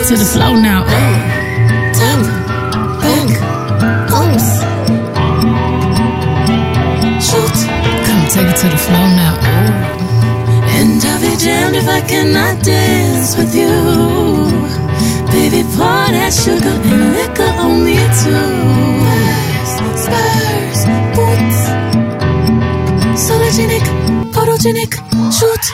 to the flow now. Come take it to the flow now. And I'll be damned if I cannot dance with you. Baby, pour that sugar and liquor on me too. Spurs, boots, sologenic, photogenic, shoot.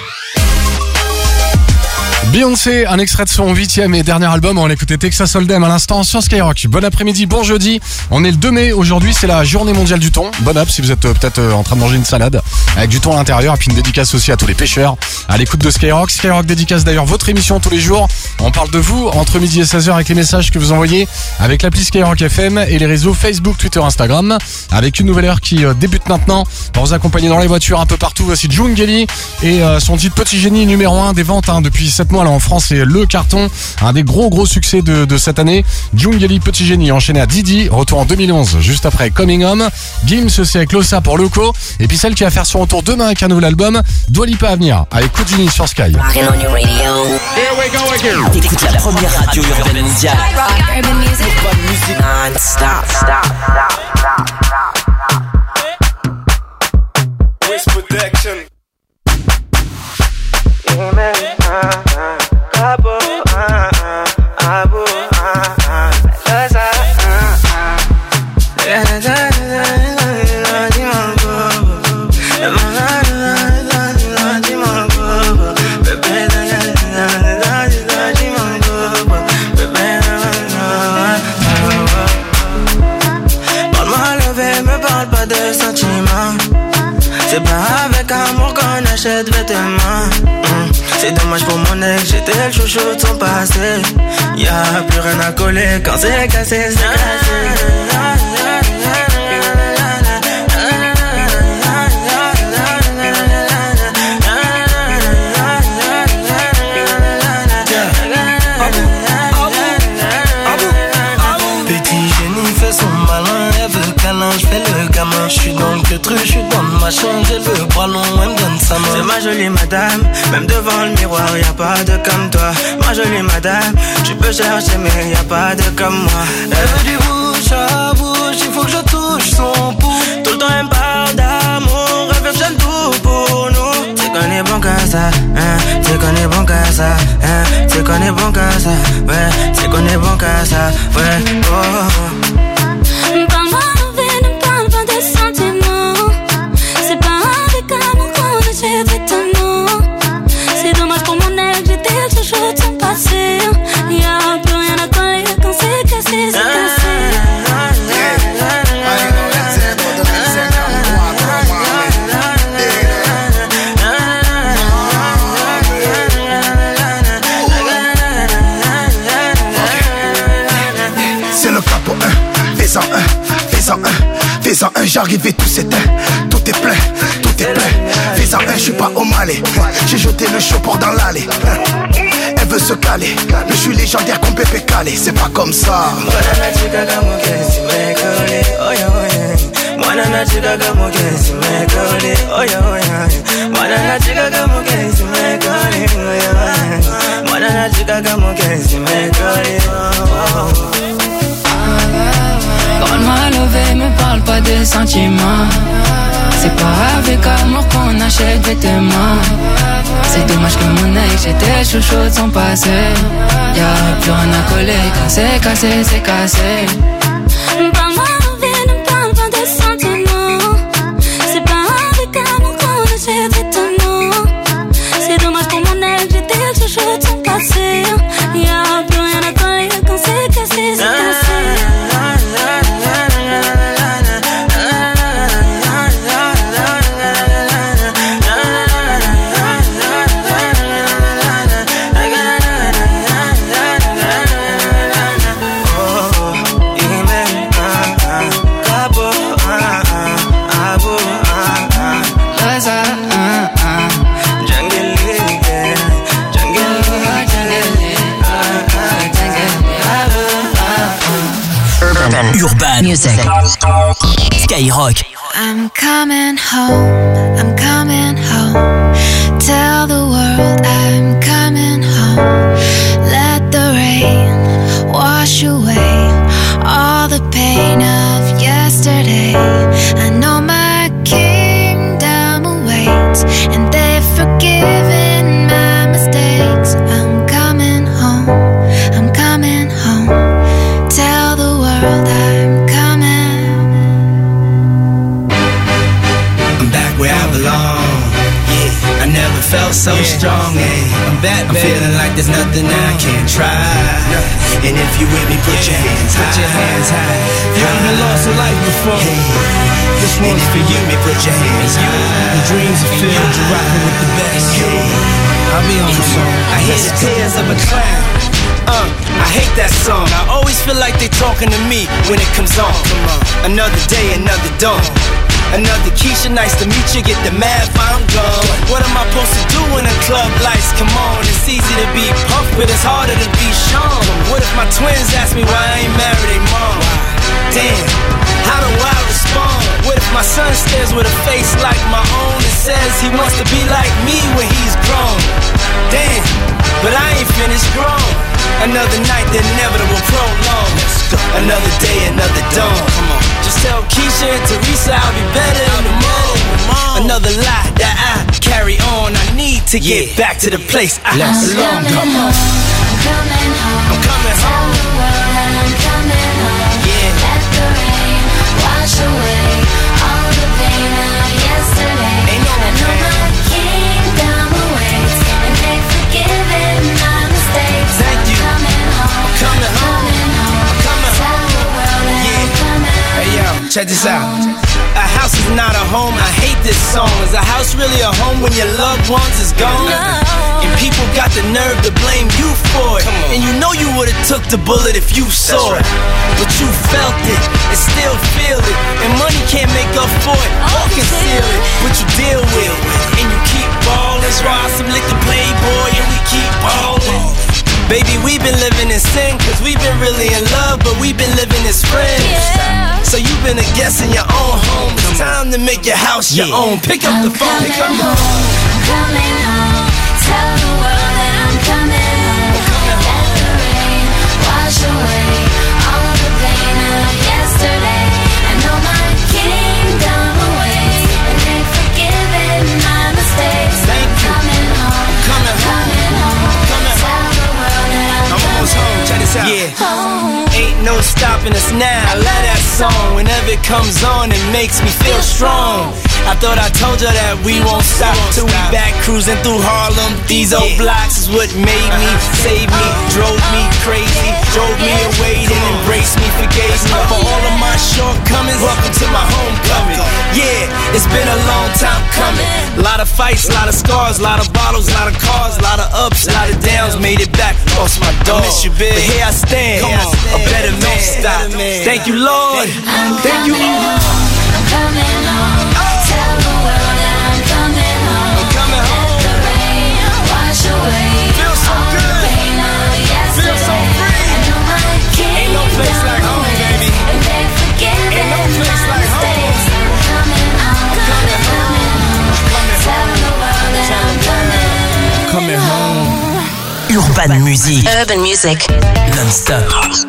Beyoncé, un extrait de son 8e et dernier album. On l'écoutait Texas Hold'em à l'instant sur Skyrock. Bon après-midi, bon jeudi. On est le 2 mai. Aujourd'hui, c'est la journée mondiale du thon. Bon app si vous êtes peut-être en train de manger une salade avec du thon à l'intérieur. Et puis une dédicace aussi à tous les pêcheurs à l'écoute de Skyrock. Skyrock dédicace d'ailleurs votre émission tous les jours. On parle de vous entre midi et 16h avec les messages que vous envoyez avec l'appli Skyrock FM et les réseaux Facebook, Twitter, Instagram. Avec une nouvelle heure qui débute maintenant pour vous accompagner dans les voitures un peu partout. Voici Djungeli et son titre Petit Génie numéro 1 des ventes depuis 7 mois. Là en France, c'est le carton, un des gros succès de cette année. Djungeli, Petit Génie, enchaîné à Didi, retour en 2011, juste après Coming Home. Gims aussi avec Losa pour Loco, et puis celle qui va faire son retour demain avec un nouvel album, Dua Lipa à venir, avec Kudini sur Sky. T'écoutes la première radio urbaine mondiale. Rock Urban Music. Non-stop. Wish Protection. C'est pas avec amour qu'on achète vêtements. C'est dommage pour mon ex, j'étais le chouchou de son passé. Y'a plus rien à coller quand c'est cassé, c'est cassé. J'fais le gamin, j'suis dans le queutru, j'suis dans le machin, j'ai le bras long, elle me donne sa main. C'est ma jolie madame, même devant le miroir, y'a pas de comme toi. Ma jolie madame, tu peux chercher mais y'a pas de comme moi. Elle veut du bouche à bouche, il faut que je touche son pouls. Tout le temps elle me parle d'amour, elle veut que j'aime tout pour nous. C'est qu'on est bon qu'à ça, hein, c'est qu'on est bon qu'à ça, hein, c'est qu'on est bon qu'à ça, ouais, c'est qu'on est bon qu'à ça, ouais, oh. C'est dommage pour mon ex, j'étais le chouchou de son passé. Y'a plus rien à coller quand c'est cassé, c'est cassé. C'est le capot 1, fais-en un, j'arrive et tout s'éteint. Tout est plein, fais-en un, j'suis pas au Malais. J'ai jeté le chapeau dans l'allée. Elle veut se caler, je suis légendaire comme Pépé Calé. C'est pas comme ça. Quand ma levée me parle pas de sentiments. C'est pas avec amour qu'on achète vêtements. C'est dommage que mon ex, j'étais chouchou de son passé. Y'a plus rien à coller quand c'est cassé, c'est cassé. Parle-moi en vie, ne parle pas de sentiments. C'est pas avec amour qu'on achète vêtements. C'est dommage pour mon ex, j'étais le chouchou de son passé. Y'a plus rien à coller quand c'est cassé, c'est cassé. Urban Music. Skyrock. I'm coming home, I'm coming home. Tell the world I'm coming home. Let the rain I'm feeling like there's nothing that I can't try. And if you with me, put your hands high. Put your hands high. You haven't lost a life before. This one's for you. Put your hands high. The dreams are filled. You're rocking with the best. I'll be on the song. I hear the tears of a clown. I hate that song. I always feel like they talking to me when it comes on. Another day, another dawn. Another Keisha, nice to meet you. Get the math, I'm gone. What am I supposed to do when the club lights come on? It's easy to be puffed, but it's harder to be shown. What if my twins ask me why I ain't married they mom? Damn, how do I respond? What if my son stares with a face like my own and says he wants to be like me when he's grown? Damn, but I ain't finished grown. Another night, the inevitable prolong. Another day, another dawn. Come on. Just tell Keisha and Teresa I'll be better in the morning. Another lie that I carry on. I need to get back to the place I belong. Come on. I'm coming home. I'm coming home. Tell the world that I'm coming home. Yeah. Let the rain wash away all the pain of yesterday. Ain't no I know my kingdom awaits, and they've forgiven my mistakes. Thank you. Coming home. Coming home. Coming Tell home. the world that I'm coming home. Hey yo, check this out. A house is not a home. I hate this song. Is a house really a home when your loved ones is gone? And people got the nerve to blame you for it. And you know you would've took the bullet if you saw it. But you felt it and still feel it. And money can't make up for it or conceal it. But you deal with it and you keep ballin'. Ride some liquor playboy and we keep ballin'. Baby, we've been living in sin, cause we've been really in love, but we've been living as friends. Yeah. So you've been a guest in your own home. It's time to make your house your own. Pick up the phone, pick up the phone. I'm coming home. Tell the world that I'm coming home. Let the rain wash away all the pain of yesterday. I know my kingdom awaits, and they've forgiven my mistakes. Thank you. Coming home. Coming home. Coming home. Tell the world that I'm almost home. Check this out. home. Ain't no stopping us now. I love that song. Whenever it comes on, it makes me feel strong. I thought I told you that we won't stop till we back cruising through Harlem. These old blocks is what made me, saved me, drove me crazy, drove me away, then embraced me, forgave me for all of my shortcomings. Welcome to my homecoming. Yeah, it's been a long time coming. A lot of fights, a lot of scars, a lot of bottles, a lot of cars, a lot of ups, a lot of downs. Made it back, lost my dog. Miss you, big. But here I stand, a better man. Stop. Thank you, Lord. Thank you, Lord. I'm coming home. Tell the world that I'm coming home. I'm coming home. Let the rain wash away Feel so all good. the pain of yesterday. Feel so free. I know my Ain't no place like home, baby. And they've forgiven Ain't no place my like home. mistakes. I'm coming home. coming home. Tell the world that I'm coming home. Urban Music. Urban Music. Non-stop.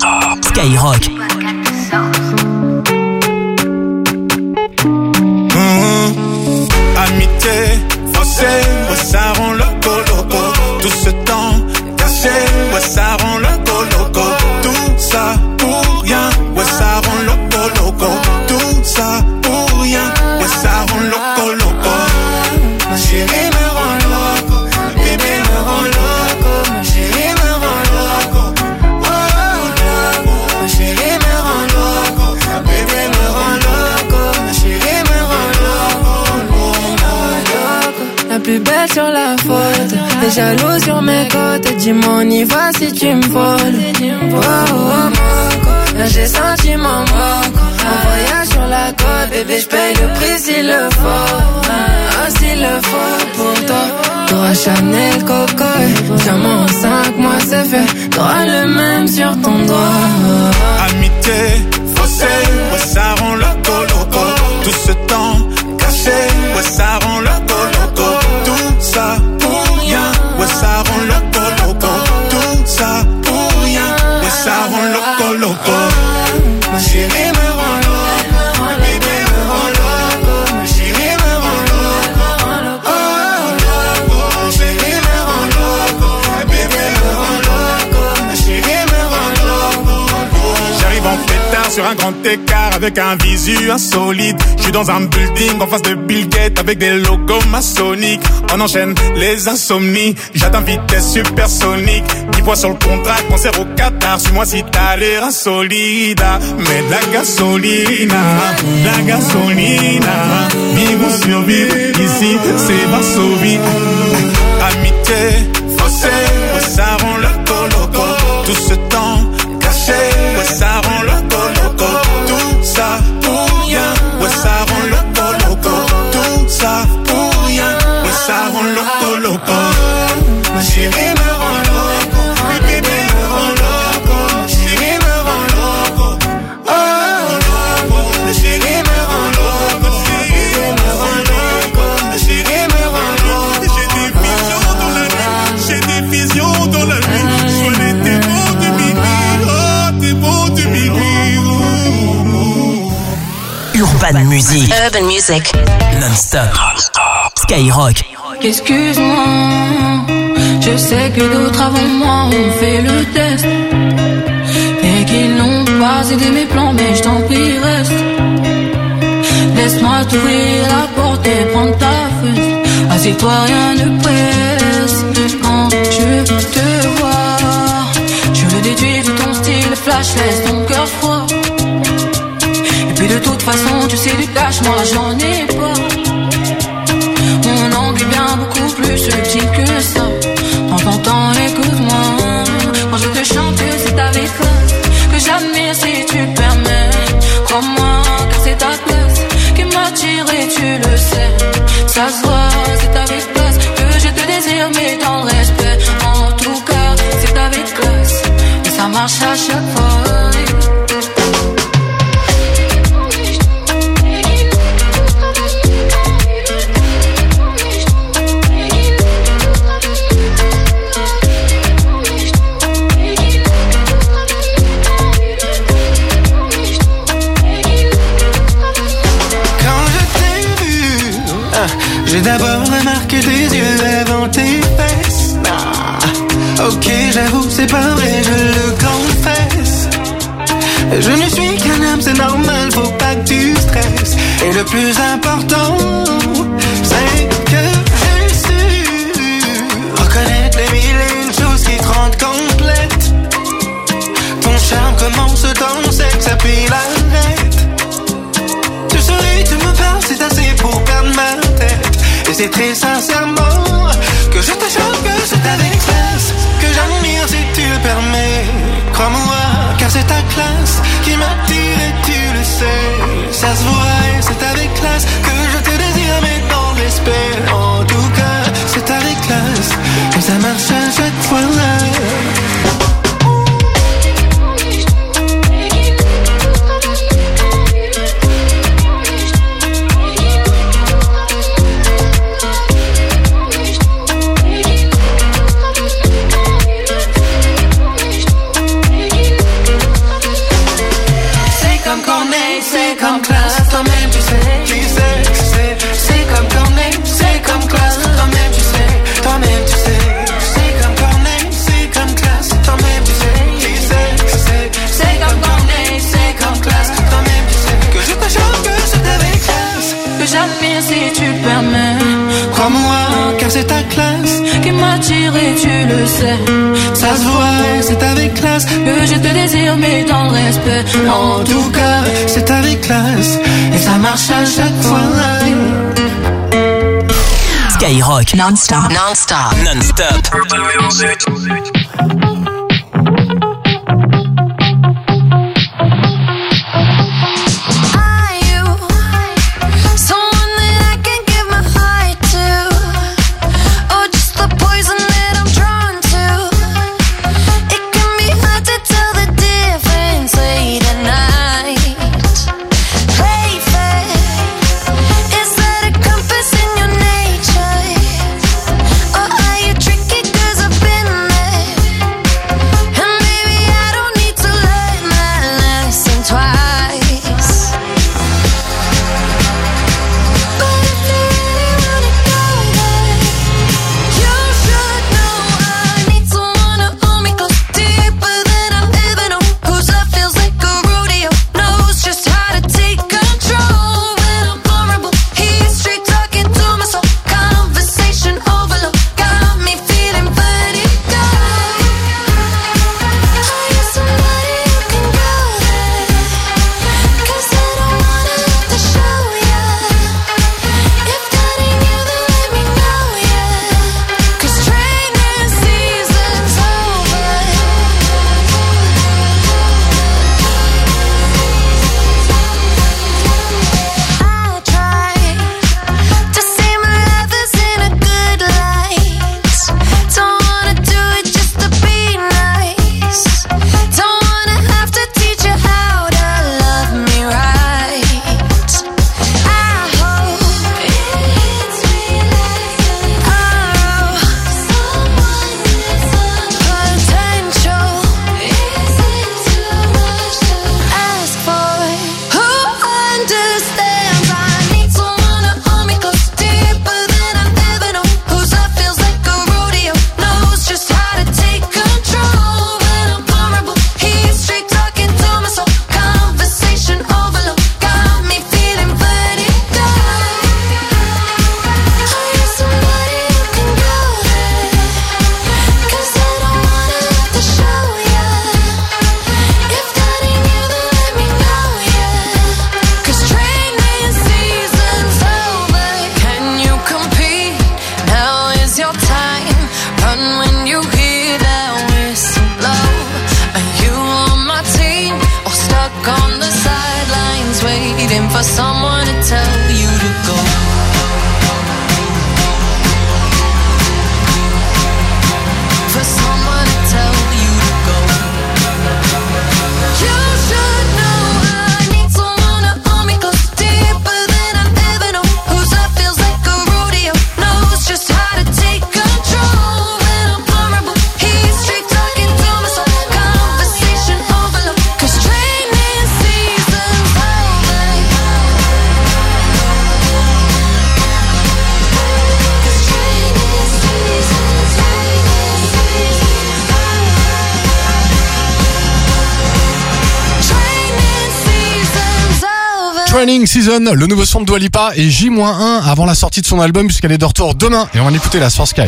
Skyrock. Amitié, faussé, ouais ça rend loco loco. Tout ce temps caché, ouais ça rend loco loco. Tout ça pour rien, ouais ça rend loco loco. Tout ça pour rien, ouais ça rend loco loco. Ma chérie me rend loco, ma bébé me rend loco. Ma chérie me rend loco, oh loco. Ma chérie me rend loco, ma bébé me rend loco. Ma chérie me rend loco. La plus belle sur la photo, t'es jaloux sur mes côtes. Dis-moi on y va si tu me voles. Oh, oh, oh, là j'ai senti mon moco. Un voyage sur la côte, bébé j'paye le prix s'il le faut. Ah, s'il le faut pour toi. T'auras Chanel, Coco, diamant en 5 mois c'est fait. T'auras le même sur ton doigt. Amitié, faussé, ouais ça rend loco loco. Tout ce temps caché, ouais ça rend loco loco. Tout ça pour rien, ouais ça rend loco loco. Tout ça pour rien, ouais ça rend loco loco. Ma chérie me rend loco, ma bébé me rend loco. Ma chérie me rend loco, oh loco. Ma chérie me rend loco, ma bébé me rend loco. Ma chérie me rend loco. sur un grand écart avec un visu insolite. Je suis dans un building en face de Bill Gates avec des logos maçonniques. On enchaîne les insomnies, j'atteins vitesse supersonique. 10 points sur le contrat, concert au Qatar. Suis-moi si t'as l'air insolide. Mais de la gasolina, vivre ou survivre, ici c'est Varsovie. Amitié, faussée, ouais, ça rend loco. Tout ce temps caché, ouais, ça rend loco. Tout ça pour rien, ouais, ça rend loco. Tout ça pour rien, ouais, ça rend loco. Ma chérie me rend loco, le bébé me rend loco. Chérie me rend loco, oh loco. Ma chérie me rend loco, chérie me rend loco. Ma chérie me rend loco. J'ai des visions dans la nuit. Sois les démons du midi, oh démons du midi. Urban Music. Non-stop. Skyrock. Excuse-moi, je sais que d'autres avant moi ont fait le test et qu'ils n'ont pas aidé mes plans, mais je t'en prie reste. Laisse-moi t'ouvrir la porte et prendre ta fesse. Assieds-toi, rien ne presse. Quand je te vois, je le déduis de ton style flash, laisse ton cœur froid. Et puis de toute façon, tu sais du cash, moi j'en ai pas. Mon angle est bien beaucoup plus subtil que ça. Prends ton temps, écoute-moi. Quand je te chante, c'est avec classe que j'admire si tu le permets. Crois-moi, car c'est ta classe qui m'attire et tu le sais. Ça se voit, c'est avec classe que je te désire, mais dans le respect. En tout cas, c'est avec classe et ça marche à chaque fois. J'ai d'abord remarqué tes yeux avant tes fesses. Ok, j'avoue, c'est pas vrai, je le confesse. Je ne suis qu'un homme, c'est normal, faut pas que tu stresses. Et le plus important, c'est que j'ai su reconnaître les mille et une choses qui te rendent complète. Ton charme commence dans le sexe, puis l'arrête. Tu souris, tu me parles, c'est assez pour perdre ma tête. Et c'est très sincèrement que je te chante, que c'est avec classe que j'admire si tu le permets. Crois-moi, car c'est ta classe qui m'attire et tu le sais. Ça se voit et c'est avec classe que je te désire, mais dans le respect. En tout cas, c'est avec classe et ça marche à chaque fois. C'est comme classe, toi-même tu sais, c'est comme Corneille, c'est comme classe, toi-même tu sais, c'est comme Corneille, c'est comme classe, toi-même tu sais, c'est comme Corneille, c'est comme classe, toi-même tu sais, que je te chante, que c'est avec classe, que j'admire si tu le permets, crois-moi, car c'est ta classe qui m'attire et tu le sais, ça se voit, c'est avec classe, que je te désire mais dans le respect, en tout cas, c'est avec classe et ça marche à chaque fois. Skyrock. Non-stop. Or are you tricky 'cause I've been there? Training Season, le nouveau son de Dua Lipa et J-1 avant la sortie de son album puisqu'elle est de retour demain et on va écouter la Source Sky.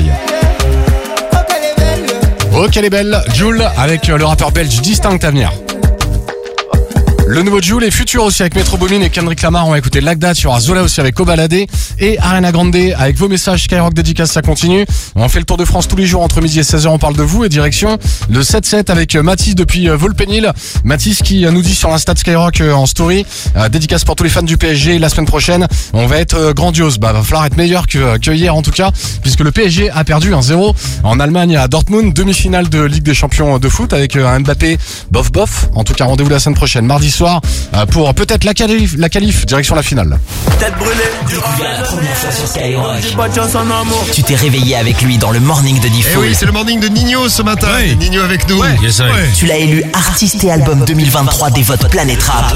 Oh qu'elle est belle, Jul avec le rappeur belge Distinct à venir. Le nouveau Jul est futur aussi avec Metro Boomin et Kendrick Lamar. On va écouter Lagdat, il y aura Zola aussi avec Kobalade et Ariana Grande avec vos messages Skyrock dédicace, ça continue. On fait le tour de France tous les jours entre midi et 16h, on parle de vous et direction le 7-7 avec Mathis depuis Volpénil. Mathis qui nous dit sur l'Insta de Skyrock en story, dédicace pour tous les fans du PSG la semaine prochaine. On va être grandiose, va falloir être meilleur que hier en tout cas, puisque le PSG a perdu 1-0 en Allemagne à Dortmund, demi-finale de Ligue des Champions de foot avec un Mbappé bof. En tout cas, rendez-vous la semaine prochaine, mardi soir, pour peut-être la qualif, direction la finale. Tête brûlée. Découvert la première fois sur Skyrock. Tu t'es réveillé avec lui dans le morning de Diffoul. Eh oui, c'est le morning de Nino ce matin. Ouais. Nino avec nous. Ouais. Yes, ouais. Tu l'as élu artiste et album 2023 des votes Planète Rap.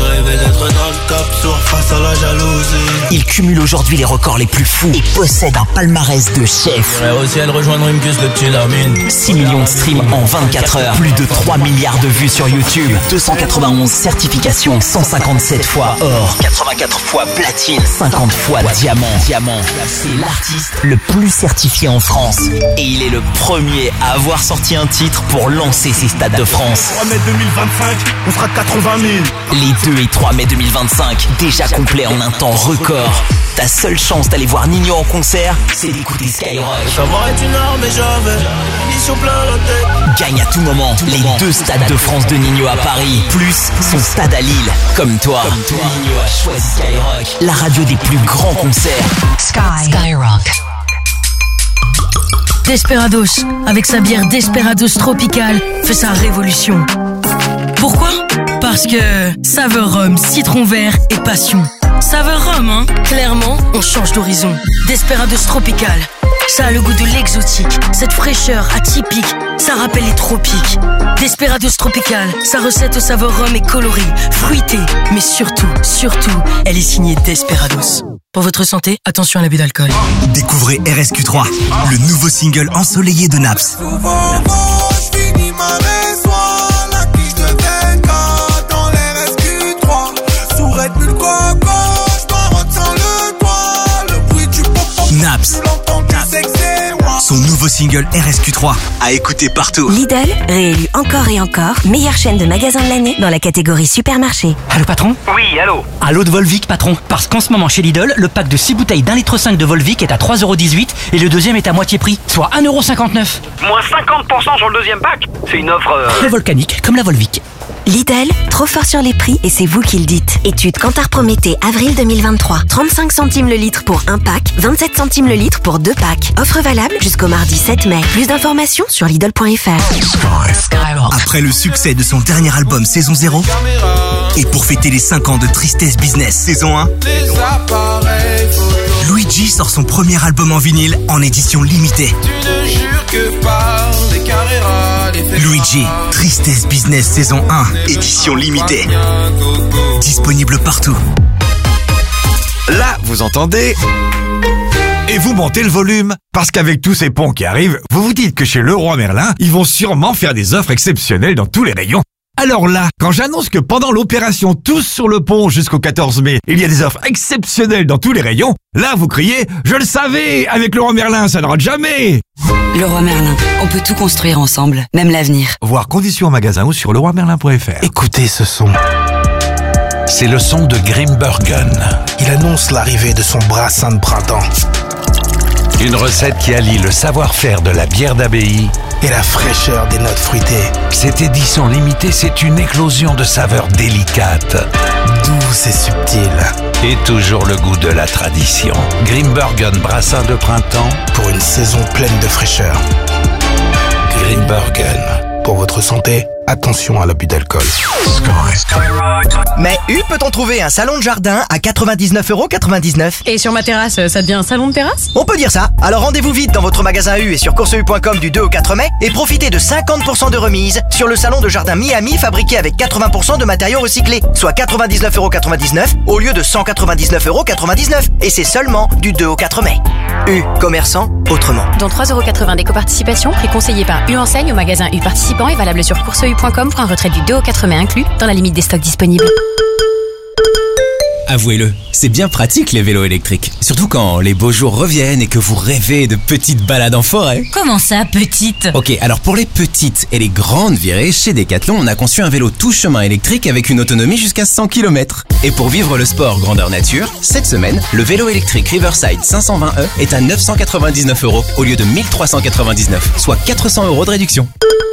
Il cumule aujourd'hui les records les plus fous et possède un palmarès de chef. Aussi elle rejoindre une puce, le petit Lamine. 6 millions de streams en 24 heures. Plus de 3 milliards de vues sur YouTube. 291 certifications. 157 fois or, 84 fois platine, 50 fois diamant. C'est l'artiste le plus certifié en France. Et il est le premier à avoir sorti un titre pour lancer ses stades de France. 3 mai 2025, on sera 80 000. Les 2 et 3 mai 2025, déjà complet en un temps record. Ta seule chance d'aller voir Nino en concert, c'est d'écouter Skyrock. Ça va être une heure, mais j'avais mission plein la tête. Gagne à tout moment les 2 stades de France de Nino à Paris, plus son stade à Lille. Comme toi, Nino a choisi Skyrock, la radio des plus grands concerts. Skyrock. Desperados, avec sa bière Desperados Tropical, fait sa révolution. Pourquoi ? Parce que saveur rhum, citron vert et passion. Saveur rhum, hein ? Clairement, on change d'horizon. Desperados Tropical. Ça a le goût de l'exotique, cette fraîcheur atypique, ça rappelle les tropiques. Desperados Tropical, sa recette au saveur rhum est colorée, fruitée, mais surtout, elle est signée Desperados. Pour votre santé, attention à l'abus d'alcool. Découvrez RSQ3, le nouveau single ensoleillé de Naps. Naps. Son nouveau single RSQ3 à écouter partout. Lidl, réélu encore et encore meilleure chaîne de magasins de l'année dans la catégorie supermarché. Allô patron ? Oui, allô. Allô de Volvic patron. Parce qu'en ce moment chez Lidl, le pack de 6 bouteilles d'1,5 litre de Volvic est à 3,18€ et le deuxième est à moitié prix, soit 1,59€. Moins 50% sur le deuxième pack. C'est une offre... Volcanique, comme la Volvic. Lidl, trop fort sur les prix et c'est vous qui le dites. Étude Kantar Prométhée, avril 2023. 35 centimes le litre pour un pack, 27 centimes le litre pour 2 packs. Offre valable jusqu'au mardi 7 mai. Plus d'informations sur Lidl.fr. Après le succès de son dernier album Saison 0 et pour fêter les 5 ans de Tristesse Business Saison 1, Luigi sort son premier album en vinyle en édition limitée. Luigi, Tristesse Business Saison 1, édition limitée. Disponible partout. Là, vous entendez ? Et vous montez le volume. Parce qu'avec tous ces ponts qui arrivent, vous vous dites que chez Leroy Merlin, ils vont sûrement faire des offres exceptionnelles dans tous les rayons. Alors là, quand j'annonce que pendant l'opération Tous sur le pont jusqu'au 14 mai, il y a des offres exceptionnelles dans tous les rayons, là vous criez « Je le savais, avec Leroy Merlin, ça ne rate jamais !» Leroy Merlin, on peut tout construire ensemble, même l'avenir. Voir conditions en magasin ou sur leroymerlin.fr. Écoutez ce son. C'est le son de Grimbergen. Il annonce l'arrivée de son brassin de printemps. Une recette qui allie le savoir-faire de la bière d'abbaye et la fraîcheur des notes fruitées. Cette édition limitée, c'est une éclosion de saveurs délicates, douces et subtiles. Et toujours le goût de la tradition. Grimbergen brassin de printemps pour une saison pleine de fraîcheur. Grimbergen. Pour votre santé, attention à l'abus d'alcool. Mais U peut-on trouver un salon de jardin à 99,99€. Et sur ma terrasse, ça devient un salon de terrasse ? On peut dire ça. Alors rendez-vous vite dans votre magasin U et sur courseu.com du 2 au 4 mai et profitez de 50% de remise sur le salon de jardin Miami fabriqué avec 80% de matériaux recyclés, soit 99,99€ au lieu de 199,99€. Et c'est seulement du 2 au 4 mai. U, commerçant autrement. Dont 3,80€ d'éco-participation, prix conseillé par U Enseigne au magasin U participant et valable sur courseu.com pour un retrait du 2 au 4 mai inclus dans la limite des stocks disponibles. avouez-le, c'est bien pratique les vélos électriques. Surtout quand les beaux jours reviennent et que vous rêvez de petites balades en forêt. Comment ça, petite? Ok, alors pour les petites et les grandes virées, chez Decathlon, on a conçu un vélo tout chemin électrique avec une autonomie jusqu'à 100 km. Et pour vivre le sport grandeur nature, cette semaine, le vélo électrique Riverside 520e est à 999 € au lieu de 1399, soit 400 € de réduction.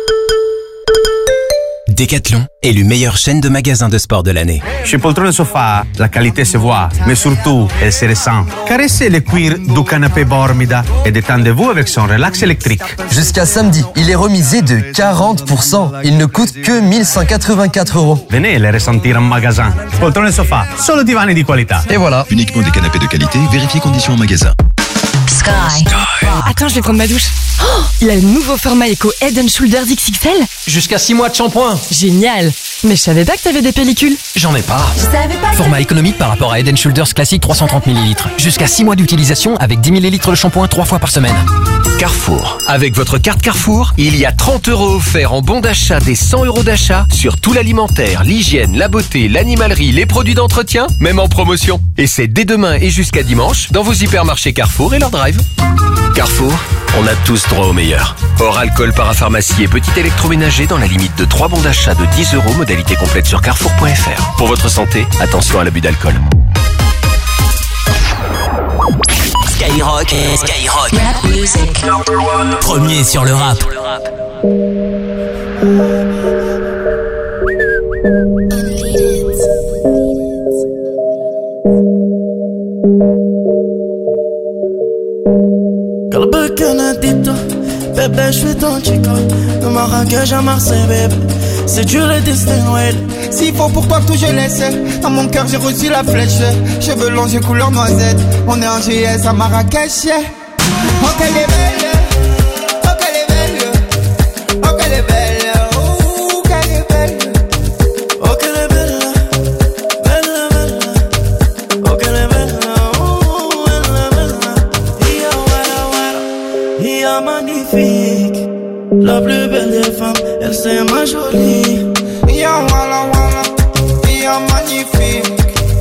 Decathlon, élu meilleure chaîne de magasins de sport de l'année. Chez Poltrone Sofa, la qualité se voit, mais surtout, elle se ressent. Caressez le cuir du canapé Bormida et détendez-vous avec son relax électrique. Jusqu'à samedi, il est remisé de 40%. Il ne coûte que 1184 €. Venez les ressentir en magasin. Poltrone Sofa, solo divani di qualità. Et voilà. Uniquement des canapés de qualité, vérifiez conditions en magasin. Sky. Attends, je vais prendre ma douche. Oh, il a le nouveau format Eco Head & Shoulders XXL. Jusqu'à 6 mois de shampoing. Génial. Mais je savais pas que t'avais des pellicules. J'en ai pas. Je savais pas. Format économique par rapport à Head & Shoulders classique 330 ml. Jusqu'à 6 mois d'utilisation avec 10 ml de shampoing 3 fois par semaine. Carrefour. Avec votre carte Carrefour, il y a 30 € offerts en bon d'achat des 100 € d'achat sur tout l'alimentaire, l'hygiène, la beauté, l'animalerie, les produits d'entretien, même en promotion. Et c'est dès demain et jusqu'à dimanche dans vos hypermarchés Carrefour et leur drive. Carrefour, on a tous droit au meilleur. Hors alcool, parapharmacie et petit électroménager dans la limite de 3 bons d'achat de 10 €, modalité complète sur carrefour.fr. Pour votre santé, attention à l'abus d'alcool. Skyrock, Rap music. premier sur le rap. قلبك انا اديته بébé je suis ton chico de Marrakech à Marseille bébé c'est Dieu le destin ouais. S'il faut pour toi tout je laisse. Dans mon cœur j'ai reçu la flèche. Cheveux longs j'ai couleur noisette. On est en GS à Marrakech. Oh qu'elle est belle. Oh qu'elle est belle. Oh qu'elle est belle. Oh qu'elle est belle. Oh qu'elle est belle. Belle belle. Oh qu'elle est belle. Oh belle belle. Ia wala wala. Ia magnifique. La plus belle des femmes, elle c'est ma jolie. Ya wala wala, ya magnifique.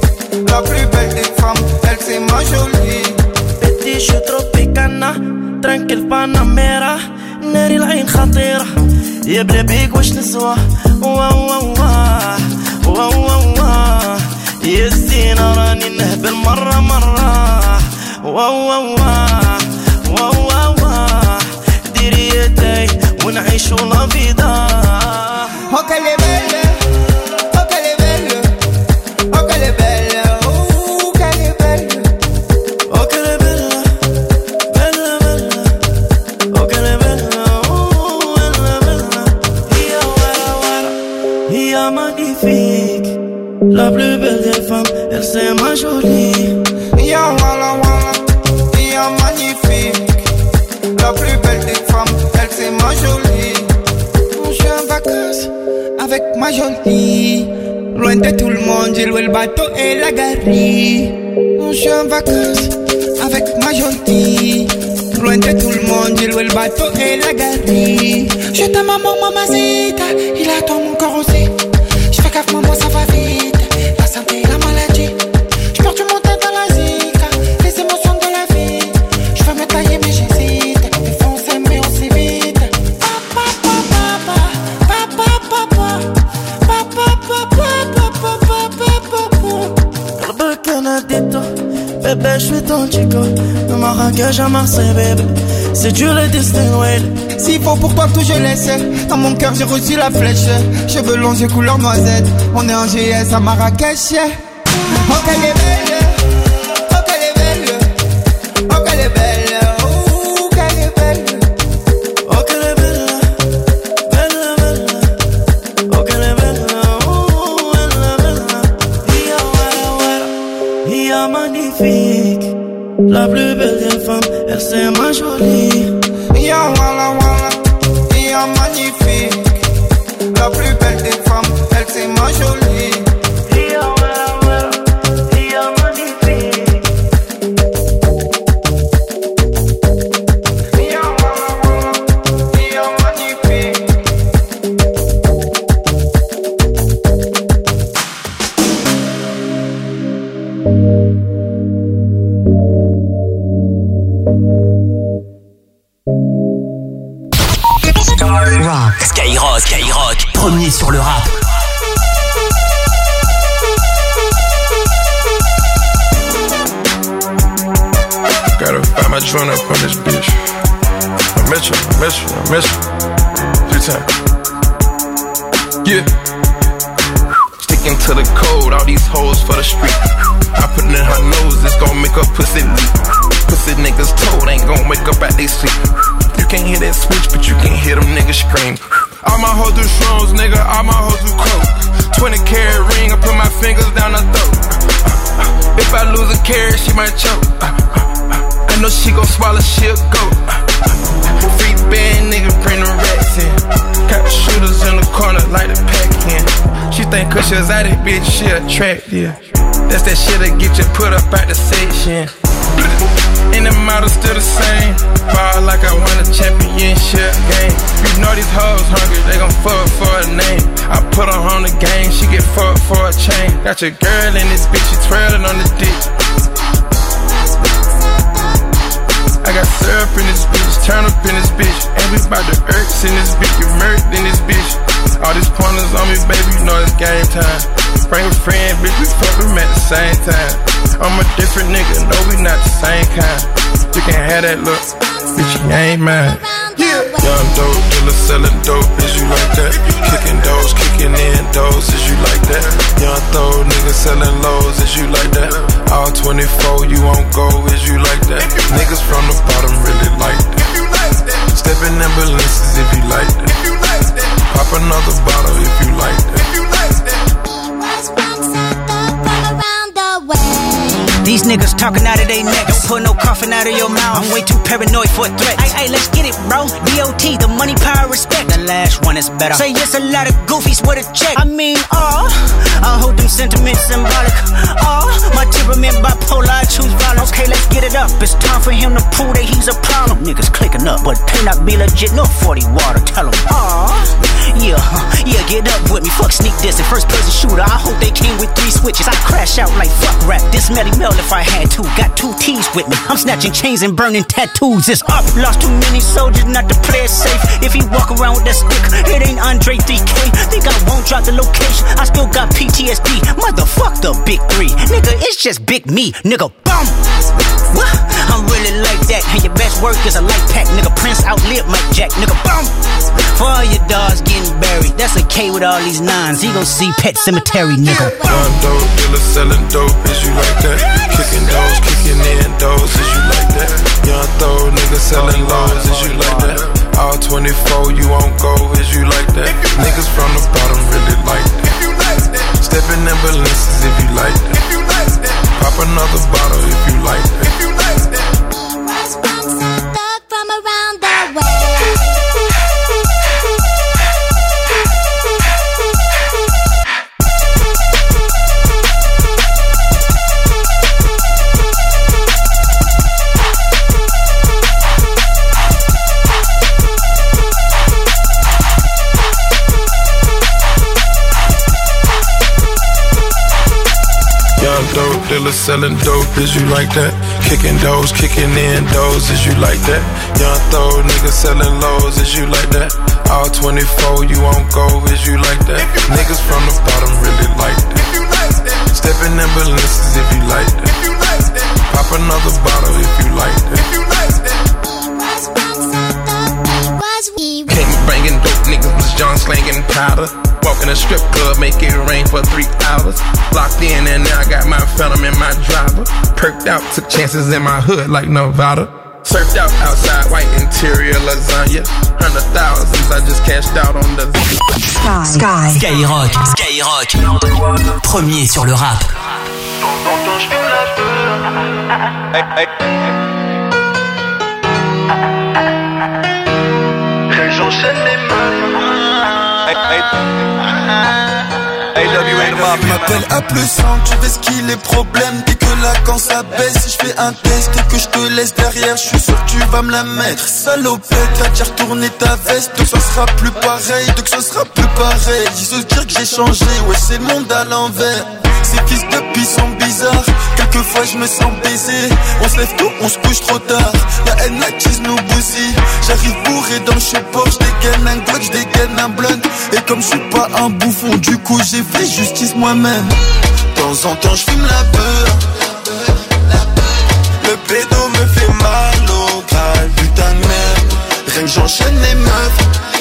La plus belle des femmes, elle c'est ma jolie. Petit je tropicana, tranquille Panamera. ناري العين خطيرة يا بلابيك واش نسوى واه واه واه واه يا زينة راني نهبل مرة مرة واه واه واه واه ديري يدي ونعيشو لا فيدا. Oh qu'elle est belle, oh qu'elle est belle, oh qu'elle est belle, oh qu'elle est belle, oh qu'elle est belle, belle belle, oh qu'elle est belle, oh belle belle, ia wala wala, ia magnifique, la plus belle des femmes, elle c'est ma jolie. Ya wala wala, ia magnifique, la plus belle des femmes, elle c'est ma jolie. Je suis en vacances avec ma jolie. Loin de tout le monde, j'ai loué le bateau et la galerie. Je suis en vacances avec ma jolie. Loin de tout le monde, j'ai loué le bateau et la galerie. Je t'aime maman, mamacita. Il attend mon corps aussi. Je fais gaffe, maman, ça va vite. La santé et la maladie. Je perds du mon temps dans la zika. Les émotions de la vie. Je veux me tailler, mais j'hésite. Des fois on s'aime, mais on s'évite. قلبك انا اديته بébé je suis ton chico de Marrakech à Marseille bébé c'est Dieu le destin ouais. S'il faut pour toi tout je laisse. Dans mon cœur j'ai reçu la flèche. Cheveux longs j'ai couleur noisette. On est en GS à Marrakech. Oh qu'elle est belle. Oh qu'elle est belle. Oh qu'elle est belle. Oh qu'elle est belle. Oh qu'elle est belle. Belle belle. Oh qu'elle est belle. Oh belle belle. Ia wala wala. Ia magnifique. La plus belle des femmes, elle c'est ma jolie. Ya wala wala, ya magnifique. La plus belle des femmes, elle c'est ma jolie. Ia wala wala, ia magnifique. Ya wala wala, ya magnifique. Skyrock, premier sur le rap. Gotta find my joint up on this bitch. I miss you. 3 times. Yeah. Sticking to the code, all these hoes for the street. I put it in her nose, it's gon' make her pussy leak. Pussy niggas told, ain't gon' wake up at they sleep. You can't hear that switch, but you can hear them niggas scream. All my hoes do shrooms, nigga, all my hoes do coke. 20-carat ring, I put my fingers down her throat. If I lose a carat, she might choke. I know she gon' swallow, she'll go. Free band, nigga, bring the rats in. Got the shooters in the corner, like the pack in. She think cause she's out of bitch, she attractive. That's that shit that get you put up out the section. And the model still the same. Ball like I won a championship game. You know these hoes hungry, they gon' fuck for a name. I put her on the game, she get fucked for a chain. Got your girl in this bitch, she twirling on the dick. I got syrup in this bitch, turn up in this bitch. And we bout the irks in this bitch, get murked in this bitch. All these pointers on me, baby, you know it's game time. Bring a friend, bitch, we fuck them at the same time. I'm a different nigga, no, we not the same kind. You can have that look, bitch, you ain't mine. Yeah. Young dope dealer selling dope, is you like that? Kicking doors, kicking in doors, is you like that? Young throw nigga selling lows, is you like that? All 24, you won't go, is you like that? Niggas from the bottom really like that. Stepping ambulances if you like that. Pop another bottle if you like that. These niggas talking out of their neck. Don't put no coughing out of your mouth. I'm way too paranoid for a threat. Ay, let's get it, bro. DOT, the money, power, respect. The last one is better. Say yes, a lot of goofies with a check. I mean, I hold them sentiments symbolic. My temperament bipolar, I choose violence. Okay, let's get it up. It's time for him to prove that he's a problem. Niggas clicking up, but pay not be legit. No 40 water, tell him. Yeah, get up with me. Fuck sneak diss and first person shooter. I hope they came with 3 switches. I crash out like fuck rap. This Melly Mel if I had to. Got 2 T's with me. I'm snatching chains and burning tattoos. It's up. Lost too many soldiers not to play it safe. If he walk around with that stick, it ain't Andre 3K. Think I won't drop the location. I still got PTSD. Motherfuck the big 3. Nigga, it's just big me. Nigga, bum. I'm really like that. And your best work is a light pack. Nigga, Prince outlived Mike Jack. Nigga, bum. For all your dogs getting buried. That's a K with all these 9s. He gon' see Pet Cemetery, nigga. Young dope dealer selling dope, is you like that? Kicking doors, kicking in doors, is you like that? Young throw nigga selling lows, is you like that? All 24, you won't go, is you like that? Niggas from the bottom really like that. Stepping ambulances if you like that. Pop another bottle if you like that. From around the way. Dope dealer selling dope, is you like that? Kicking doors, kicking in doors, is you like that? Young throw nigga selling lows, is you like that? All 24, you won't go, is you like that? Niggas from the bottom really like that. Stepping ambulances if you like that. Pop another bottle if you like that. Came banging dope, niggas was John slanging powder. Walk in a strip club, make it rain for 3 hours. Locked in and now I got my phantom in my driver. Perked out, took chances in my hood like Nevada. Surfed out outside, white interior lasagna. 100,000s, I just cashed out on the Skyrock, premier sur le rap. M'appelle à plus 100, tu veux ce qu'il est problème. Dès que là quand ça baisse, si je fais un test que je te laisse derrière, je suis sûr que tu vas me la mettre. Salopette, t'as déjà retourné ta veste. Donc ça sera plus pareil, donc ça sera plus pareil. Ils se dire que j'ai changé, ouais c'est le monde à l'envers. ces fils de pis sont bizarres. Quelquefois je me sens baisé. On se lève tôt, on se couche trop tard. La haine attise nous bousille. J'arrive bourré dans le support, j'dégaine un Glock, j'dégaine un blunt. Et comme je suis pas un bouffon, du coup j'ai fait justice moi-même. De temps en temps j'fume la peur. Le pédo me fait mal au crâne, putain de merde. Rien que j'enchaîne les meufs.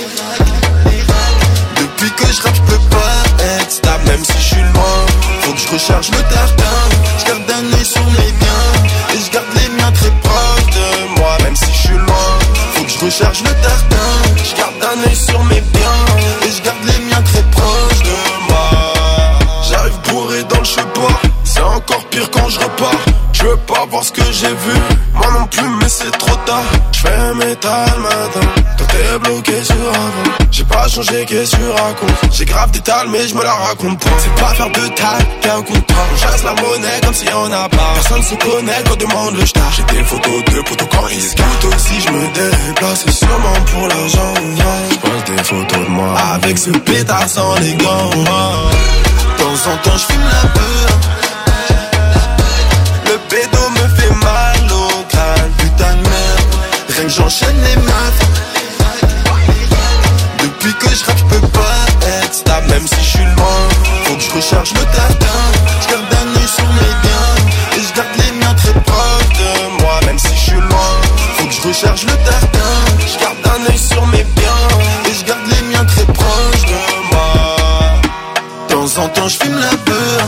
Depuis que je rappe, j'peux pas être stable, même si je suis loin. Faut que je recharge le tartin. J'garde un œil sur mes biens et j'garde les miens très proches de moi, même si je suis loin. Faut que je recharge le tartin. J'garde un œil sur mes biens et j'garde les miens très proches de moi. J'arrive bourré dans le chepoir. C'est encore pire quand je repars. Je veux pas voir ce que j'ai vu, moi non plus, mais c'est trop tard. J'fais métal matin, toi t'es bloqué sur avant. J'ai pas changé, qu'est-ce que tu racontes? J'ai grave des tales, mais je me la raconte pas. C'est pas faire de taille, qu'un coup de poing. On chasse la monnaie comme si on a pas. Personne se connaît quand demande le star. J'ai des photos de potos quand ils scoutent aussi. Je me déplace, c'est sûrement pour l'argent. J'pose des photos de moi avec ce pétard sans les gants. De temps en temps j'fume la peur. Le pédo me fait mal au crâne, putain de merde. Rien que j'enchaîne les meufs. Depuis que je rappe, j'peux pas être stable, même si je suis loin. Faut que je recharge le tartin. J'garde un œil sur mes biens et j'garde les miens très proches de moi, même si je suis loin. Faut que je recharge le tartin. J'garde un œil sur mes biens et j'garde les miens très proches de moi. De temps en temps j'fume la peur.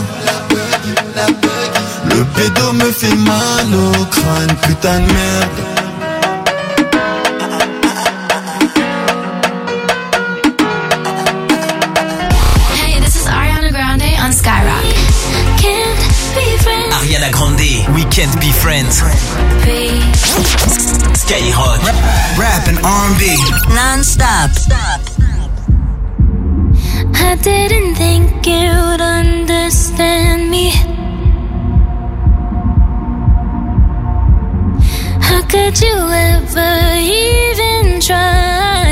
Le pédo me fait mal au crâne, putain de merde. Hey, this is Ariana Grande on Skyrock. Can't be friends. Ariana Grande, We Can't Be Friends. Skyrock. Rap and R&B. Non-stop. I didn't think you'd understand me. How could you ever even try?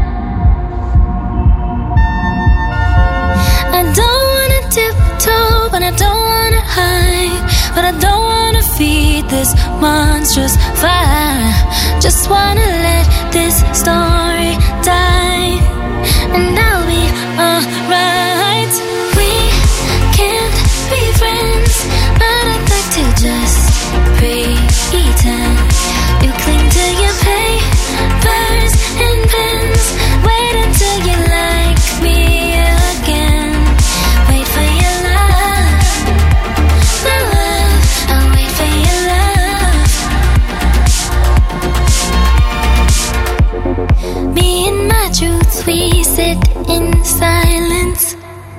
I don't wanna tiptoe, but I don't wanna hide. But I don't wanna feed this monstrous fire. Just wanna let this story die, and I'll be alright. We can't be friends, but I'd like to just pretend. You cling to your papers and pens. Wait until you like me again. Wait for your love, my love. I'll wait for your love. Me and my truth, we sit in silence.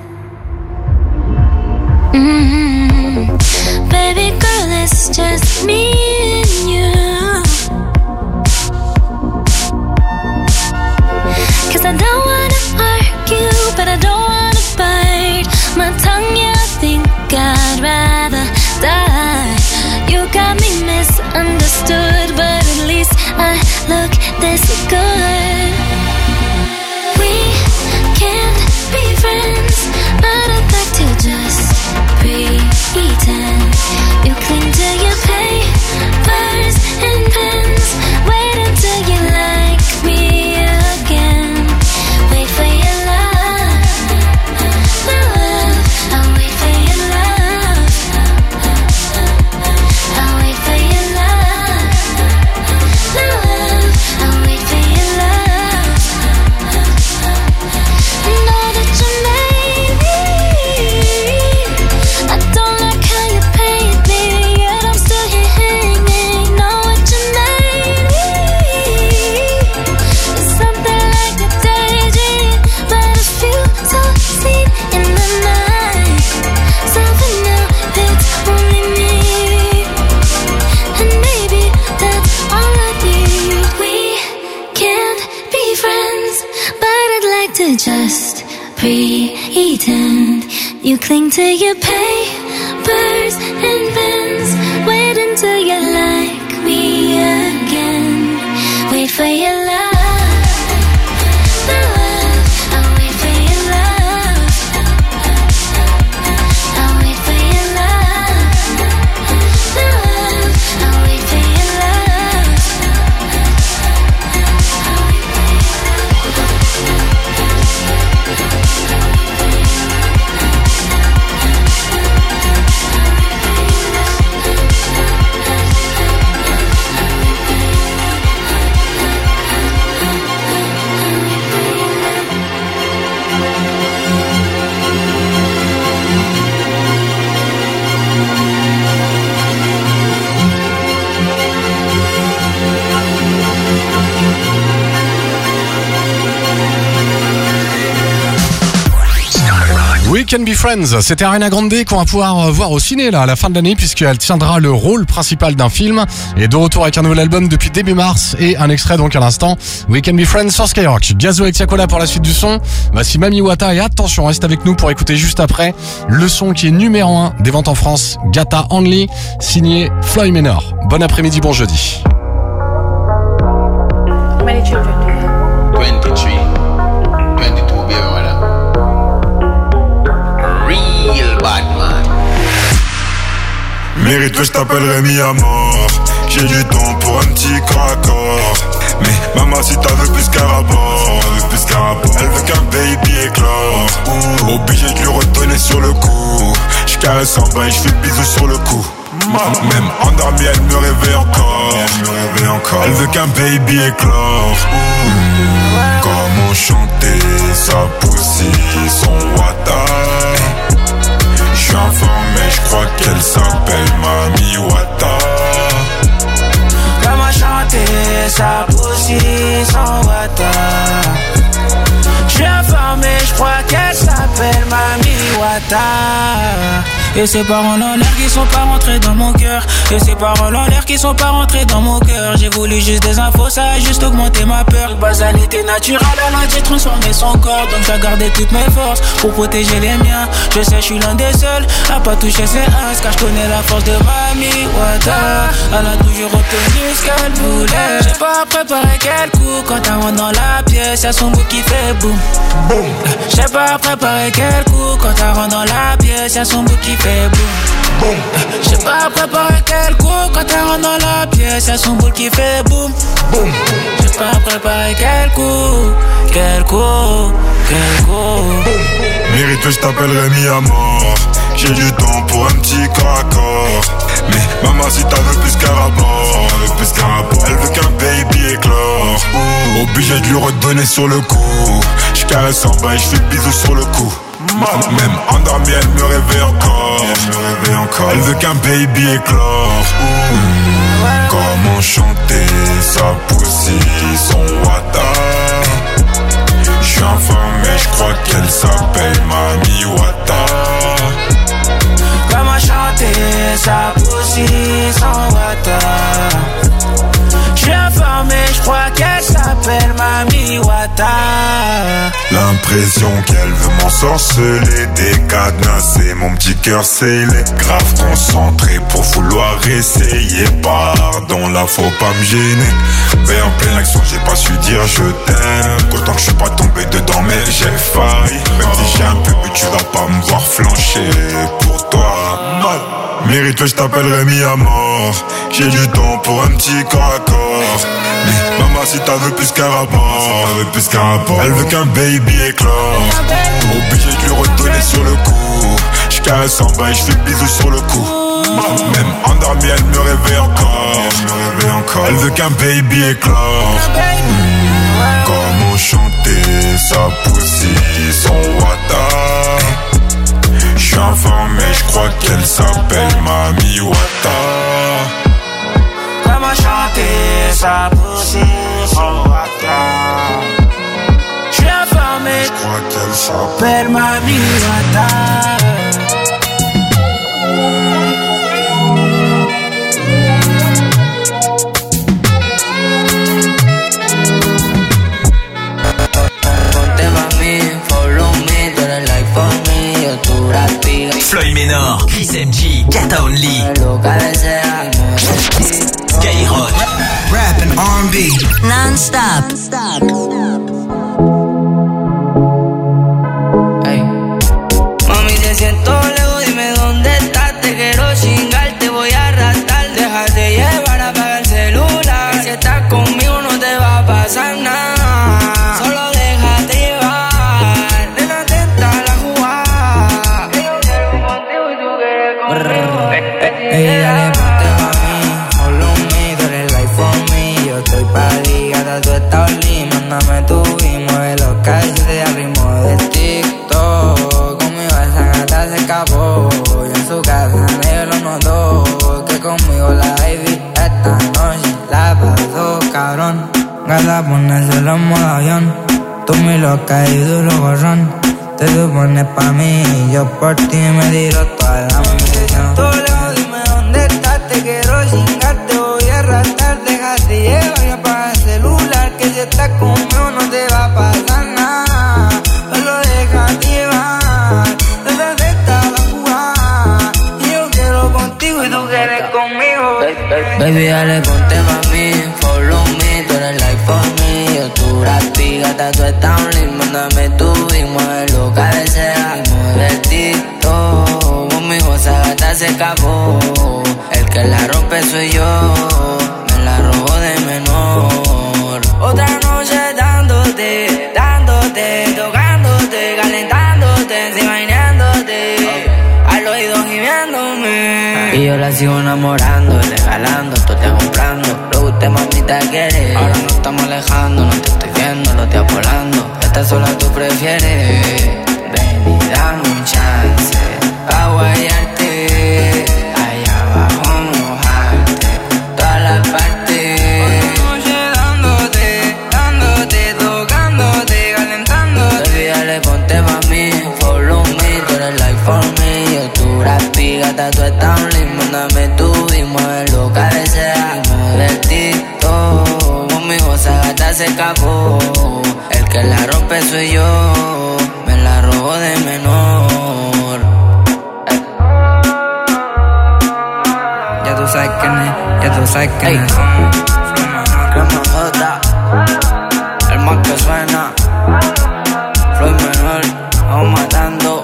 Baby girl, it's just me and you. 'Cause I don't wanna argue, but I don't wanna bite my tongue, yeah, I think I'd rather die. You got me misunderstood, but at least I look this good. We can't be friends, but I'd like to just pretend. You cling to your papers and pens. Wait until you like me again. Wait for your love, my love. I'll wait for your love. I'll wait for your love, my love. I'll wait for your love. I know that you made me. I don't like how you paint me, yet I'm still here hanging. Know what you made me. It's something like a daydream, but it feels so seen in the night. So for now, it's only me, and maybe that's all I need. We can't be friends, but I'd like to just pretend. You cling to your papers and pens. Wait until you like me again. Wait for your love, my love. I'll wait for your love. I'll wait for Can Be Friends. C'était Ariana Grande qu'on va pouvoir voir au ciné là à la fin de l'année puisqu'elle tiendra le rôle principal d'un film. Et de retour avec un nouvel album depuis début mars et un extrait donc à l'instant. We Can Be Friends sur Skyrock. Gazo et Tiakola pour la suite du son. Voici Mami Wata et attention, reste avec nous pour écouter juste après le son qui est numéro 1 des ventes en France. Gata Only, signé Floyd Menor. Bon après-midi, bon jeudi. How many children do you have? 23. 22 baby mother. Real bad man. Mérite que je t'appellerai mis à mort. J'ai du temps pour un petit craccord. Mais maman si t'as veux plus qu'un rapport. Elle veut qu'un baby éclore. Obligé de lui redonner sur le coup. J'caresse en bas et j'fais bisous sur le cou. Même endormie elle me réveille encore. Elle veut qu'un baby éclore. Comment chanter sa pussy, son wata. J'suis informé, j'crois qu'elle s'appelle Mami Wata. Comment chanter sa pussy, son wata. J'suis informé, j'crois qu'elle s'appelle Mami Wata. Et ses parents en l'air qui sont pas rentrés dans mon cœur. Et ses parents en l'air qui sont pas rentrés dans mon cœur. J'ai voulu juste des infos, ça a juste augmenté ma peur. Basalité naturelle, elle a dû transformer son corps. Donc j'ai gardé toutes mes forces pour protéger les miens. Je sais, je suis l'un des seuls à pas toucher ses uns. Car je connais la force de Mami Wata. Elle a toujours obtenu ce qu'elle voulait. J'ai pas préparé quel coup. Quand elle rentre dans la pièce, y'a son bout qui fait boum. J'ai pas préparé quel coup. Quand elle rentre dans la pièce, y'a son bout qui fait boum. J'ai pas préparé quel coup. Quand elle rentre dans la pièce, y'a son boule qui fait boum. J'ai pas préparé quel coup. Quel coup. Mérite que je t'appellerai mis à mort. J'ai du temps pour un petit craccord. Mais maman si t'as veux plus qu'un rapport. Elle veut qu'un baby éclore. Obligé de lui redonner sur le coup. J'caresse en bas et j'fais bisous sur le cou. Même endormie elle me réveille encore. Elle veut qu'un baby éclore. Comment chanter sa pussy, son wata. J'suis informé, j'crois qu'elle s'appelle Mami Wata. Comment chanter sa pussy, son wata. J'suis informé, j'crois qu'elle s'appelle Mami Wata. L'impression qu'elle veut m'ensorceler, décadenasser mon petit cœur scellé. Grave concentré pour vouloir essayer. Pardon, là faut pas me gêner. Mais en pleine action j'ai pas su dire je t'aime. Autant que je suis pas tombé dedans mais j'ai failli. Même si j'ai un peu bu tu vas pas me voir flancher pour toi. Mérite que je t'appellerai mis à mort. J'ai du temps pour un petit corps à corps. Mais maman si t'as veux plus qu'un rapport. Elle veut qu'un baby éclore. Obligé de lui redonner sur le coup. J'caresse en bas et j'fais bisous sur le cou. Même endormie elle me réveille encore. Elle veut qu'un baby éclore. Comment chanter sa pussy, son wata. J'suis informé, j'crois qu'elle s'appelle Mami Wata. Comment chanter sa pussy, son wata. J'suis informé, j'crois qu'elle s'appelle Mami Wata. Floyd Menor, Chris MG, Gata Only. Skyrock. Rap and R&B. Non-stop. Hey. Mami, te siento lejos, dime dónde estás. Te quiero chingar, te voy a arrastrar. Déjate llevar, apaga el celular. Si estás conmigo no te va a pasar nada. Solo déjate llevar. Ven atenta a la jugada. Yo quiero contigo y tú quieres conmigo. Ey, dale, ponte mami. Follow me, tú eres life for me. Yo estoy pa' ligada, tú estás lima. pones pa' mí, yo por ti me tiro toda la misión. Todo lejos, dime dónde estás, te quiero chingarte, voy a arrastrar, déjate llevar ya para el celular, que si estás conmigo no te va a pasar nada, solo déjate llevar, esa fiesta va a jugar, y yo quiero contigo y tú quieres conmigo. Baby, dale, ponte pa' mí, follow me, tú eres like for me, yo tu rapi, gata, tú estás un lindo, mándame tu y muévelo, cabecea y mueve el tito, conmigo esa gata se escapó, el que la rompe soy yo, me la robo de menor. Otra noche dándote, dándote, tocándote, calentándote, encima bañándote, al oído gimiéndome. Y yo la sigo enamorando, regalando, tú te comprando. Lo que usted mamita quiere. Ahora no estamos alejando, no te estoy viendo, lo estoy volando. Esta sola tú prefieres. Ven y dame un chance pa' guayarte, allá abajo mojarte, todas las partes. Otra noche dándote, dándote, tocándote, calentándote. Baby, dale, ponte pa' mí, follow me, tú eres like for me, yo tu rapi, gata, tú estás un lindo, mándame tú y muévelo, cabecea y mueve el tito, conmigo esa gata se escapó, el que la rompe soy yo, me la robo de menor. Ya tú sabes quién es, ya tú sabes quién es. Crema J, el más que suena, Floyd Menor, vamos matando.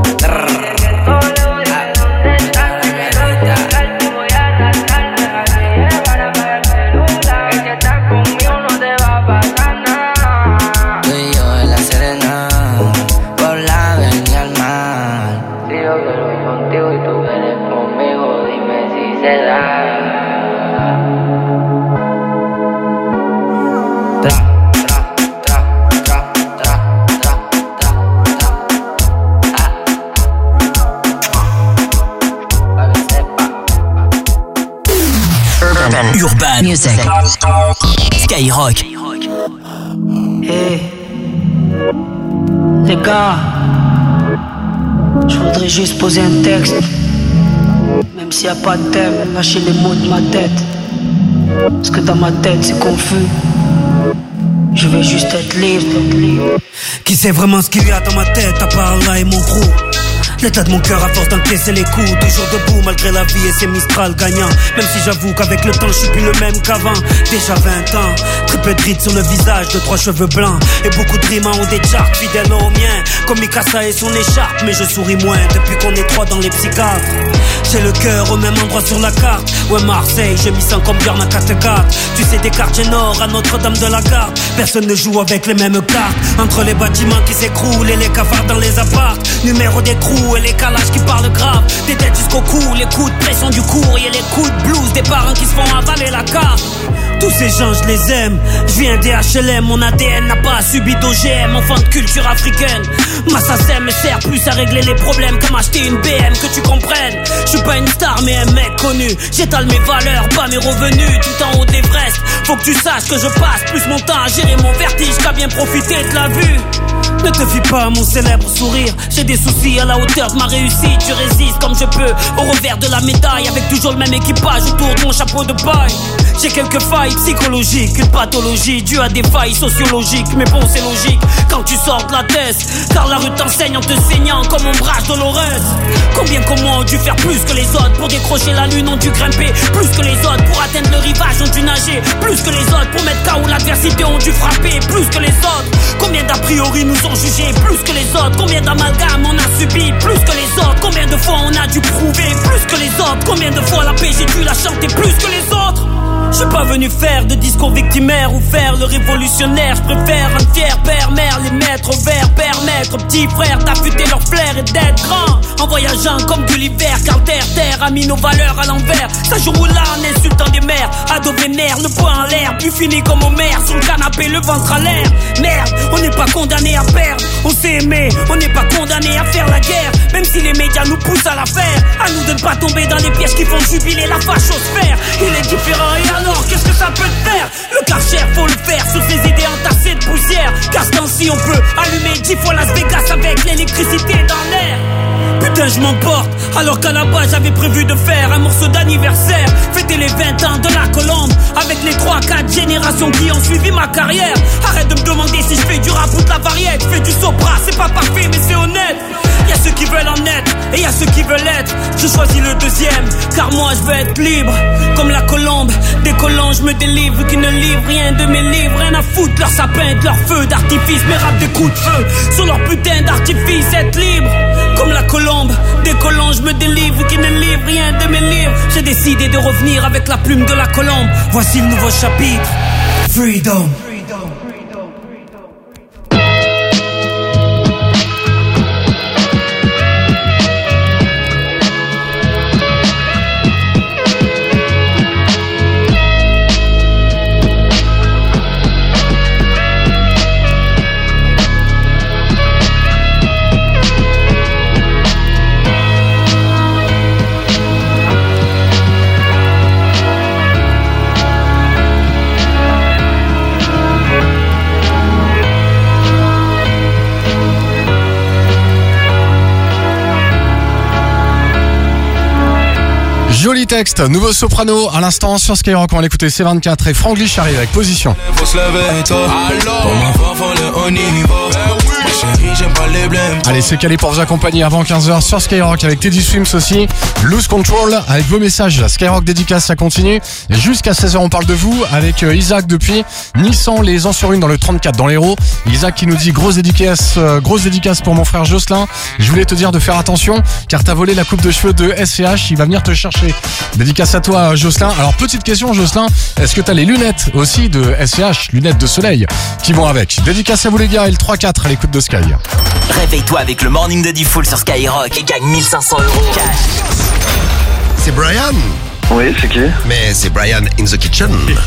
Tú y yo en la Serena, por la avenida al mar. Si yo quiero contigo y tú quieres conmigo, dime si se da. Urban Music. Skyrock. Hey, les gars, je voudrais juste poser un texte. Même s'il n'y a pas de thème, lâchez les mots de ma tête. Parce que dans ma tête c'est confus. Je veux juste être libre. Qui sait vraiment ce qu'il y a dans ma tête à part là et mon crew? L'état de mon cœur à force d'encaisser les coups. Toujours debout malgré la vie et ses Mistral gagnants. Même si j'avoue qu'avec le temps je suis plus le même qu'avant. Déjà 20 ans, très peu de rides sur le visage, 2-3 cheveux blancs et beaucoup de rimes ont des charts fidèles aux miens. Comme Mikasa et son écharpe, mais je souris moins depuis qu'on est 3 dans les psychiatres. J'ai le cœur au même endroit sur la carte. Ouais, Marseille, je m'y sens comme Björn à Kattegat. Tu sais, des quartiers nord à Notre-Dame de la Garde. Personne ne joue avec les mêmes cartes. Entre les bâtiments qui s'écroulent et les cafards dans les apparts. Numéro d'écrou et les calages qui parlent grave. Des têtes jusqu'au cou, les coups de pression du courrier, les coups de blues des parents qui se font avaler la carte. Tous ces gens je les aime. Je viens des HLM, mon ADN n'a pas subi d'OGM. Enfant de culture africaine. Ma SACEM me sert plus à régler les problèmes qu'à m'acheter une BM, que tu comprennes. Je suis pas une star mais un mec connu. J'étale mes valeurs, pas mes revenus. Tout en haut d'Everest. Faut que tu saches que je passe plus mon temps à gérer mon vertige qu'à bien profiter de la vue. Ne te fie pas à mon célèbre sourire. J'ai des soucis à la hauteur de ma réussite. Je résiste comme je peux au revers de la médaille, avec toujours le même équipage autour de mon chapeau de paille. J'ai quelques failles psychologiques, une pathologie due à des failles sociologiques. Mais bon, c'est logique quand tu sors de la thèse, car la rue t'enseigne en te saignant comme ombrage douloureuse. Combien comment ont dû faire plus que les autres pour décrocher la lune, ont dû grimper plus que les autres pour atteindre le rivage, ont dû nager plus que les autres pour mettre KO l'adversité, ont dû frapper plus que les autres. Combien d'a priori nous ont jugés plus que les autres? Combien d'amalgames on a subi plus que les autres? Combien de fois on a dû prouver plus que les autres? Combien de fois la paix j'ai dû la chanter plus que les autres? Je suis pas venu faire de discours victimaire ou faire le révolutionnaire. Je préfère un fier père, mère, les mettre au vert, permettre aux petits frères d'affûter leur flair et d'être grand. En voyageant comme Gulliver, car terre a mis nos valeurs à l'envers. Ça joue là en insultant des mères, ado vénère, le poing en l'air, puis fini comme Homer sur le canapé, le ventre à l'air. Merde, on n'est pas condamné à perdre, on s'est aimé, on n'est pas condamné à faire la guerre. Même si les médias nous poussent à la faire, à nous de ne pas tomber dans les pièges qui font jubiler la fachosphère. Il est différent et alors qu'est-ce que ça peut te faire? Le Karcher faut le faire sur ces idées entassées de poussière. Car ce temps-ci on peut allumer 10 fois Las Vegas avec l'électricité. l'électricité dans l'air. Putain, je m'emporte, alors qu'à la base j'avais prévu de faire un morceau d'anniversaire. Fêter les 20 ans de la Colombe, avec les 3-4 générations qui ont suivi ma carrière. Arrête de me demander si je fais du rap ou de la variette. Je fais du sopra, c'est pas parfait mais c'est honnête. Y'a ceux qui veulent en être, et y'a ceux qui veulent être. Je choisis le deuxième, car moi je veux être libre. Comme la Colombe, décollant je me délivre. Qui ne livrent rien de mes livres. Rien à foutre, leur sapin, de leur feu d'artifice. Mes rap des coups de feu, sur leur putain d'artifice. Être libre, comme la Colombe, décollant je me délivre. Qui ne livrent rien de mes livres. J'ai décidé de revenir avec la plume de la Colombe. Voici le nouveau chapitre, Freedom. Joli texte, nouveau soprano à l'instant sur Skyrock. On va l'écouter, c'est 24 et Franglish arrive avec Position. Faut se lever tôt. Pour ma foi, faut le haut niveau. Chérie, j'aime pas les blèmes. Allez, c'est calé pour vous accompagner avant 15h sur Skyrock avec Teddy Swims aussi. Lose Control avec vos messages. Skyrock dédicace, ça continue. Et jusqu'à 16h, on parle de vous avec Isaac depuis Nissan, les ans sur une dans le 34 dans l'Hérault. Isaac qui nous dit grosse dédicace pour mon frère Jocelyn. Je voulais te dire de faire attention car t'as volé la coupe de cheveux de SCH. Il va venir te chercher. Dédicace à toi Jocelyn. Alors petite question Jocelyn, est-ce que t'as les lunettes aussi de SCH, lunettes de soleil qui vont avec? Dédicace à vous les gars et le 3-4 à l'écoute de Sky. Réveille-toi avec le Morning de Diffoul sur Skyrock et gagne 1500 € cash. C'est Brian. Oui, c'est qui? Mais c'est Brian in the kitchen.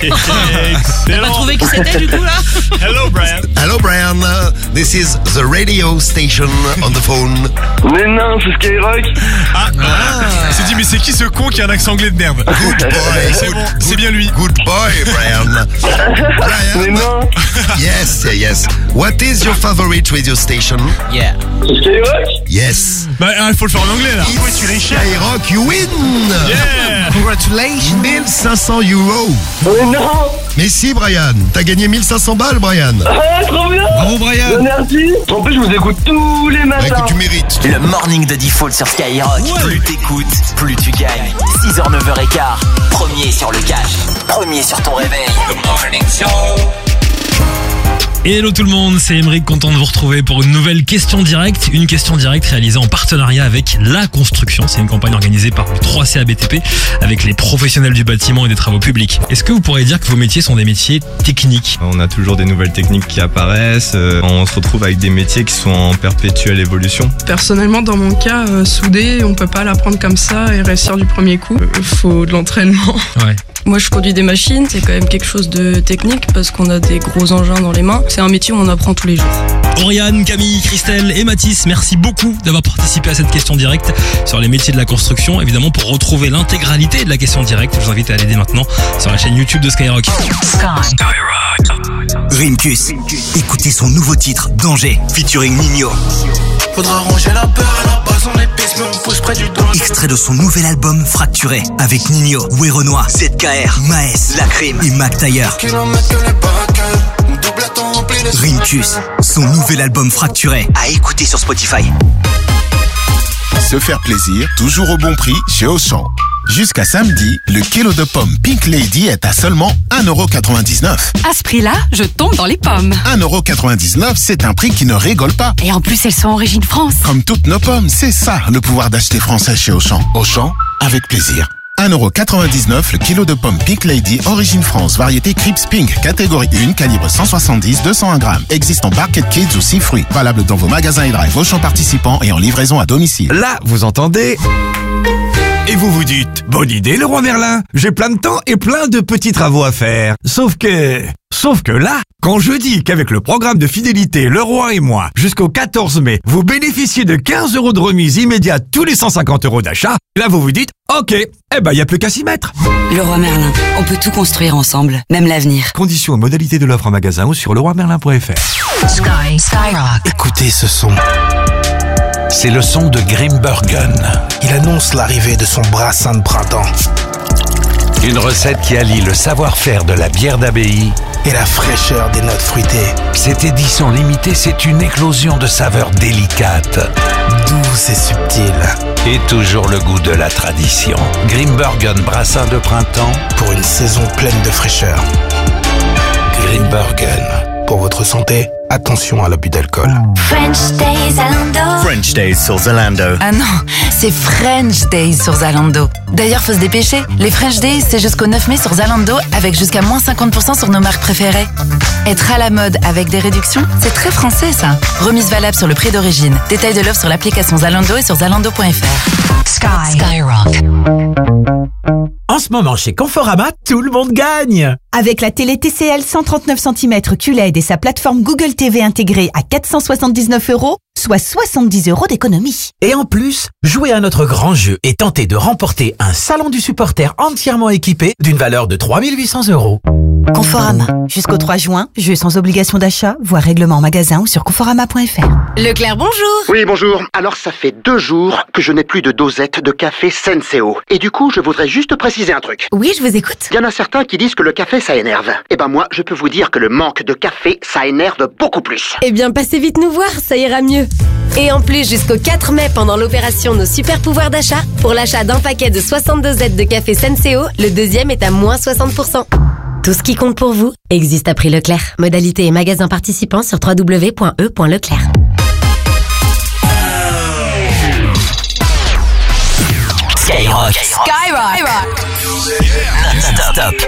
T'as pas trouvé qui c'était du coup là? Hello Brian. Hello Brian. This is the radio station on the phone. Mais non, c'est Skyrock. Il s'est dit mais c'est qui ce con qui a un accent anglais de merde? Good boy. C'est bon, c'est bien lui. Good boy Brian. Mais non. Yes. What is your favorite radio station? Yeah. C'est Skyrock? Yes. Bah il faut le faire en anglais là. Skyrock, you win. Yeah. Congratulations. 1500 €. Mais non. Mais si Brian, t'as gagné 1500 balles Brian. Ah, trop bien. Bravo Brian. Merci. En plus je vous écoute tous les matins. Écoute, tu mérites. Le Morning de Diffoul sur Skyrock. Plus t'écoutes, plus tu gagnes. 6h, 9h15. Premier sur le cash. Premier sur ton réveil. The Morning Show. Hello tout le monde, c'est Emeric, content de vous retrouver pour une nouvelle question directe. Une question directe réalisée en partenariat avec La Construction. C'est une campagne organisée par le 3CA BTP avec les professionnels du bâtiment et des travaux publics. Est-ce que vous pourriez dire que vos métiers sont des métiers techniques? On a toujours des nouvelles techniques qui apparaissent. On se retrouve avec des métiers qui sont en perpétuelle évolution. Personnellement, dans mon cas, souder, on peut pas l'apprendre comme ça et réussir du premier coup. Faut de l'entraînement. Ouais. Moi, je conduis des machines, c'est quand même quelque chose de technique parce qu'on a des gros engins dans les mains. C'est un métier où on apprend tous les jours. Oriane, Camille, Christelle et Mathis, merci beaucoup d'avoir participé à cette question directe sur les métiers de la construction. Évidemment, pour retrouver l'intégralité de la question directe, je vous invite à aller dès maintenant sur la chaîne YouTube de Skyrock. Rimkus, écoutez son nouveau titre, Danger, featuring Nino. Faudra ranger la peur à la base, on est pisse, mais on pousse près du danger. Extrait de son nouvel album Fracturé, avec Nino, Way Renoir, ZKR, Maes, Lacrim et Mac Taylor. Rimkus, son nouvel album Fracturé, à écouter sur Spotify. Se faire plaisir, toujours au bon prix chez Auchan. Jusqu'à samedi, le kilo de pommes Pink Lady est à seulement 1,99 €. À ce prix-là, je tombe dans les pommes. 1,99 €, c'est un prix qui ne rigole pas. Et en plus, elles sont origine France. Comme toutes nos pommes, c'est ça le pouvoir d'acheter français chez Auchan. Auchan, avec plaisir. 1,99 € le kilo de pommes Pink Lady, origine France, variété Crips Pink, catégorie 1, calibre 170-201 grammes. Existe en Barquette Kids ou 6 fruits. Valable dans vos magasins et drive Auchan participants et en livraison à domicile. Là, vous entendez? Et vous vous dites, bonne idée Leroy Merlin, j'ai plein de temps et plein de petits travaux à faire. Sauf que là, quand je dis qu'avec le programme de fidélité Leroy et moi, jusqu'au 14 mai, vous bénéficiez de 15 € de remise immédiate tous les 150 € d'achat, là vous vous dites, ok, y a plus qu'à s'y mettre. Leroy Merlin, on peut tout construire ensemble, même l'avenir. Conditions et modalités de l'offre en magasin ou sur leroymerlin.fr. Skyrock. Écoutez ce son. c'est le son de Grimbergen. Il annonce l'arrivée de son brassin de printemps. Une recette qui allie le savoir-faire de la bière d'abbaye et la fraîcheur des notes fruitées. Cette édition limitée, c'est une éclosion de saveurs délicates, douces et subtiles. Et toujours le goût de la tradition. Grimbergen brassin de printemps pour une saison pleine de fraîcheur. Grimbergen. Pour votre santé, attention à l'abus d'alcool. French Days Zalando. French Days sur Zalando. Ah non, c'est French Days sur Zalando. D'ailleurs, faut se dépêcher. Les French Days, c'est jusqu'au 9 mai sur Zalando avec jusqu'à moins 50% sur nos marques préférées. Être à la mode avec des réductions, c'est très français ça. Remise valable sur le prix d'origine. Détail de l'offre sur l'application Zalando et sur zalando.fr. Skyrock. En ce moment, chez Conforama, tout le monde gagne! Avec la télé TCL 139 cm QLED et sa plateforme Google TV intégrée à 479 €, soit 70 € d'économie. Et en plus, jouez à notre grand jeu et tentez de remporter un salon du supporter entièrement équipé d'une valeur de 3 800 €. Conforama. Jusqu'au 3 juin, jeu sans obligation d'achat, voire règlement en magasin ou sur conforama.fr. Leclerc, bonjour. Oui, bonjour. Alors, ça fait 2 jours que je n'ai plus de dosette de café Senseo. Et du coup, je voudrais juste préciser un truc. Oui, je vous écoute. Il y en a certains qui disent que le café, ça énerve. Eh ben moi, je peux vous dire que le manque de café, ça énerve beaucoup plus. Eh bien, passez vite nous voir, ça ira mieux. Et en plus, jusqu'au 4 mai, pendant l'opération Nos Super Pouvoirs d'achat, pour l'achat d'un paquet de 62 Z de café Senseo, le deuxième est à moins 60%. Tout ce qui compte pour vous existe à prix Leclerc. Modalité et magasins participants sur www.e.leclerc. Skyrock. Skyrock. Non-stop.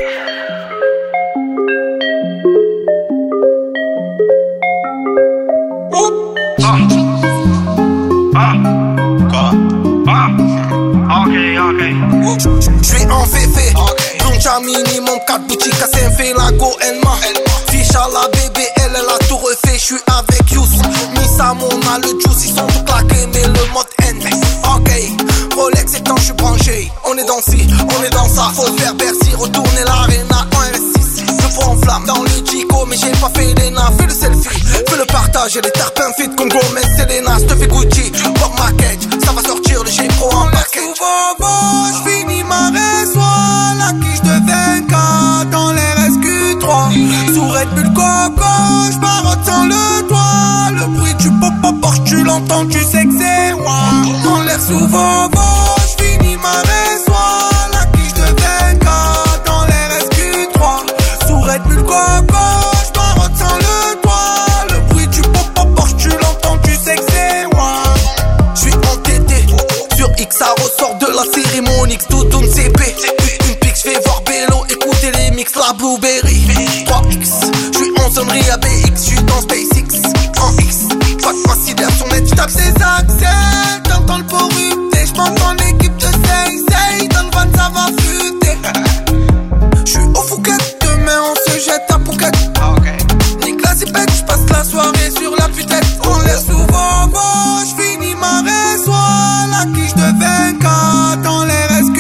J'suis en féfé, Dunja minimum 4 boutiques à Saint-Fait, la go Elma. Fiche à la bébé, elle a tout refait. J'suis avec Yous, Missa Mona, le juice, ils sont tout claqués, mais le mode N. Ok, Rolex et temps, j'suis branché. On est dans ci, on est dans ça. Faut faire Bercy, retourner l'arena en R6. Le fond en flamme dans le Chico, mais j'ai pas fait l'ENA. Fais le selfie, fais le partage, et les tarpins fit comme Gomez, Selena. J'te fais Gucci, Bob Market, ça va sortir le G-Pro en paquet. J'finis ma race, soit la quiche de 24 dans les SQ3. Sous Red Bull Coco, j'barotte sans le toit. Le bruit du pop-pop, tu l'entends, tu sais que c'est moi. En l'air sous Vovo, j'finis ma race, soit la quiche de 24 dans les SQ3. Sous Red Bull Coco, j'barotte sans le toit. Le bruit du pop-pop, tu l'entends, tu sais que c'est moi. J'suis entêté sur X, ça ressort de la cérémonie, tout tourne CP. Une pique, j'vais voir Bello, écouter les mix, la Blueberry. 3X, j'suis en sonnerie à BX, j'suis dans SpaceX. En X, pas de conciliation nette, j'tape ses accès. T'entends le port rupté, j'pense en équipe de Say, dans le van ça va futer. J'suis au Fouquet, demain on se jette à Phuket. Nique la zipette, j'passe la soirée sur la putette. On l'air souvent beau, j'finis ma race, soit la quiche de 24 dans les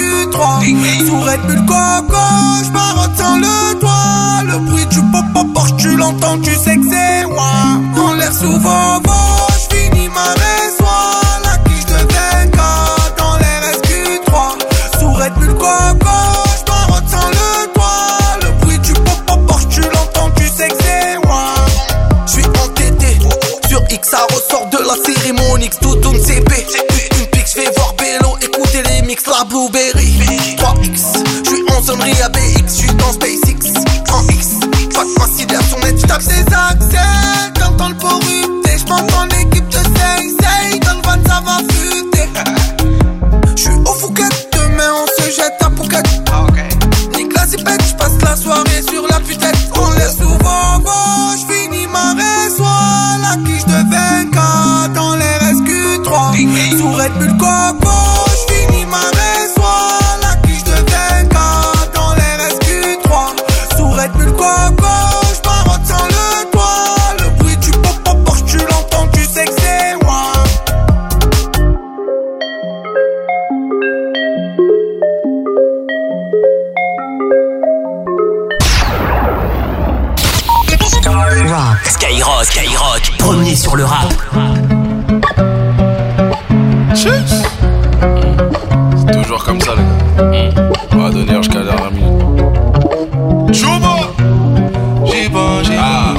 SQ3. Sous Red Bull Coco, j'barotte sans le toit. Le bruit du pop-pop, tu l'entends, tu sais que c'est moi. On l'air souvent beau, j'finis ma race, soit la quiche de 24 dans les SQ3. Sous Red Bull Coco, j'barotte sans le toit. Le bruit du pop-pop, tu l'entends, tu sais que c'est moi. J'suis entêté sur X, ça ressort de la cérémonie, tout tourne CP. Une pique, j'vais voir Bello, écouter les mix, la Blueberry. 3X, j'suis en sonnerie à BX, j'suis dans SpaceX. En X, pas de conciliation nette, j'tape ses accès. T'entends le port rupté, j'pense en équipe de Say, dans le van ça va futer. J'suis au Fouquet, demain on se jette à Phuket. Nique la zipette, j'passe la soirée sur la putette. On l'air souvent beau, j'finis ma race, soit la quiche de 24 dans les SQ3. Sous Red Bull Coco, j'finis ma race, soit la quiche de 24 dans les SQ3. Sous Red Bull Coco, j'barotte sans le toit. Le bruit du pop-pop, tu l'entends, tu sais que c'est moi. Skyrock, premier sur le rap. C'est toujours comme ça, les gars. On va donner jusqu'à la minute. Chouba! J'y pense,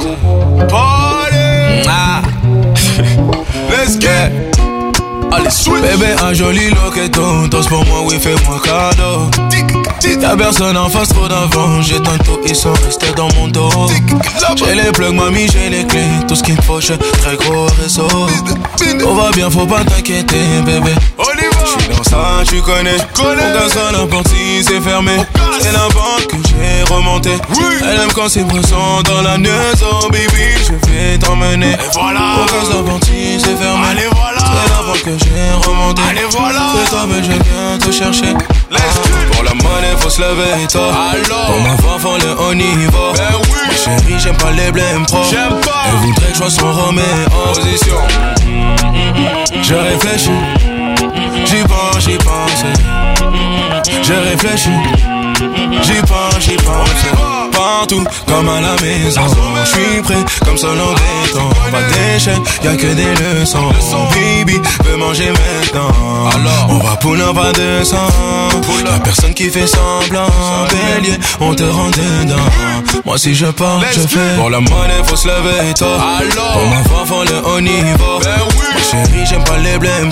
Party! Let's get! Allez, switch! Bébé, un joli loqueton. Tosse pour moi, oui, fais-moi cadeau. Y'a personne en face, trop d'avant. J'ai tantôt, ils sont restés dans mon dos. J'ai les plugs, mamie, j'ai les clés. Tout ce qu'il me faut, j'ai très gros réseau. Tout va bien, faut pas t'inquiéter, bébé. J'suis dans ça, tu connais. Aucun seul la porte si c'est fermé. C'est la banque que j'ai remonté. Elle aime quand c'est présent dans la maison, baby. Je vais t'emmener. Aucun seul la porte si c'est fermé. C'est la banque que j'ai remonté. C'est toi, mais je viens te chercher. Pour la monnaie, faut se lever tôt. Pour ma femme, faut le haut niveau. Ma chérie, j'aime pas les blèmes pro. Elle voudrait que je sois son Roméo. Position. Je réfléchis. J'y pense, j'y pense. Je réfléchis. J'y pense, j'y pense. Partout, comme à la maison. J'suis prêt, comme seul en béton. Pas d'échec, y'a que des leçons. Baby, veut manger maintenant. Alors, on va pull up à 200. Y'a personne qui fait semblant. Bélier, on te rend dedans. Moi si je pars, je fais. Pour la monnaie, faut se lever tôt. Pour ma femme, faut le haut niveau. Ma chérie, j'aime pas les blèmes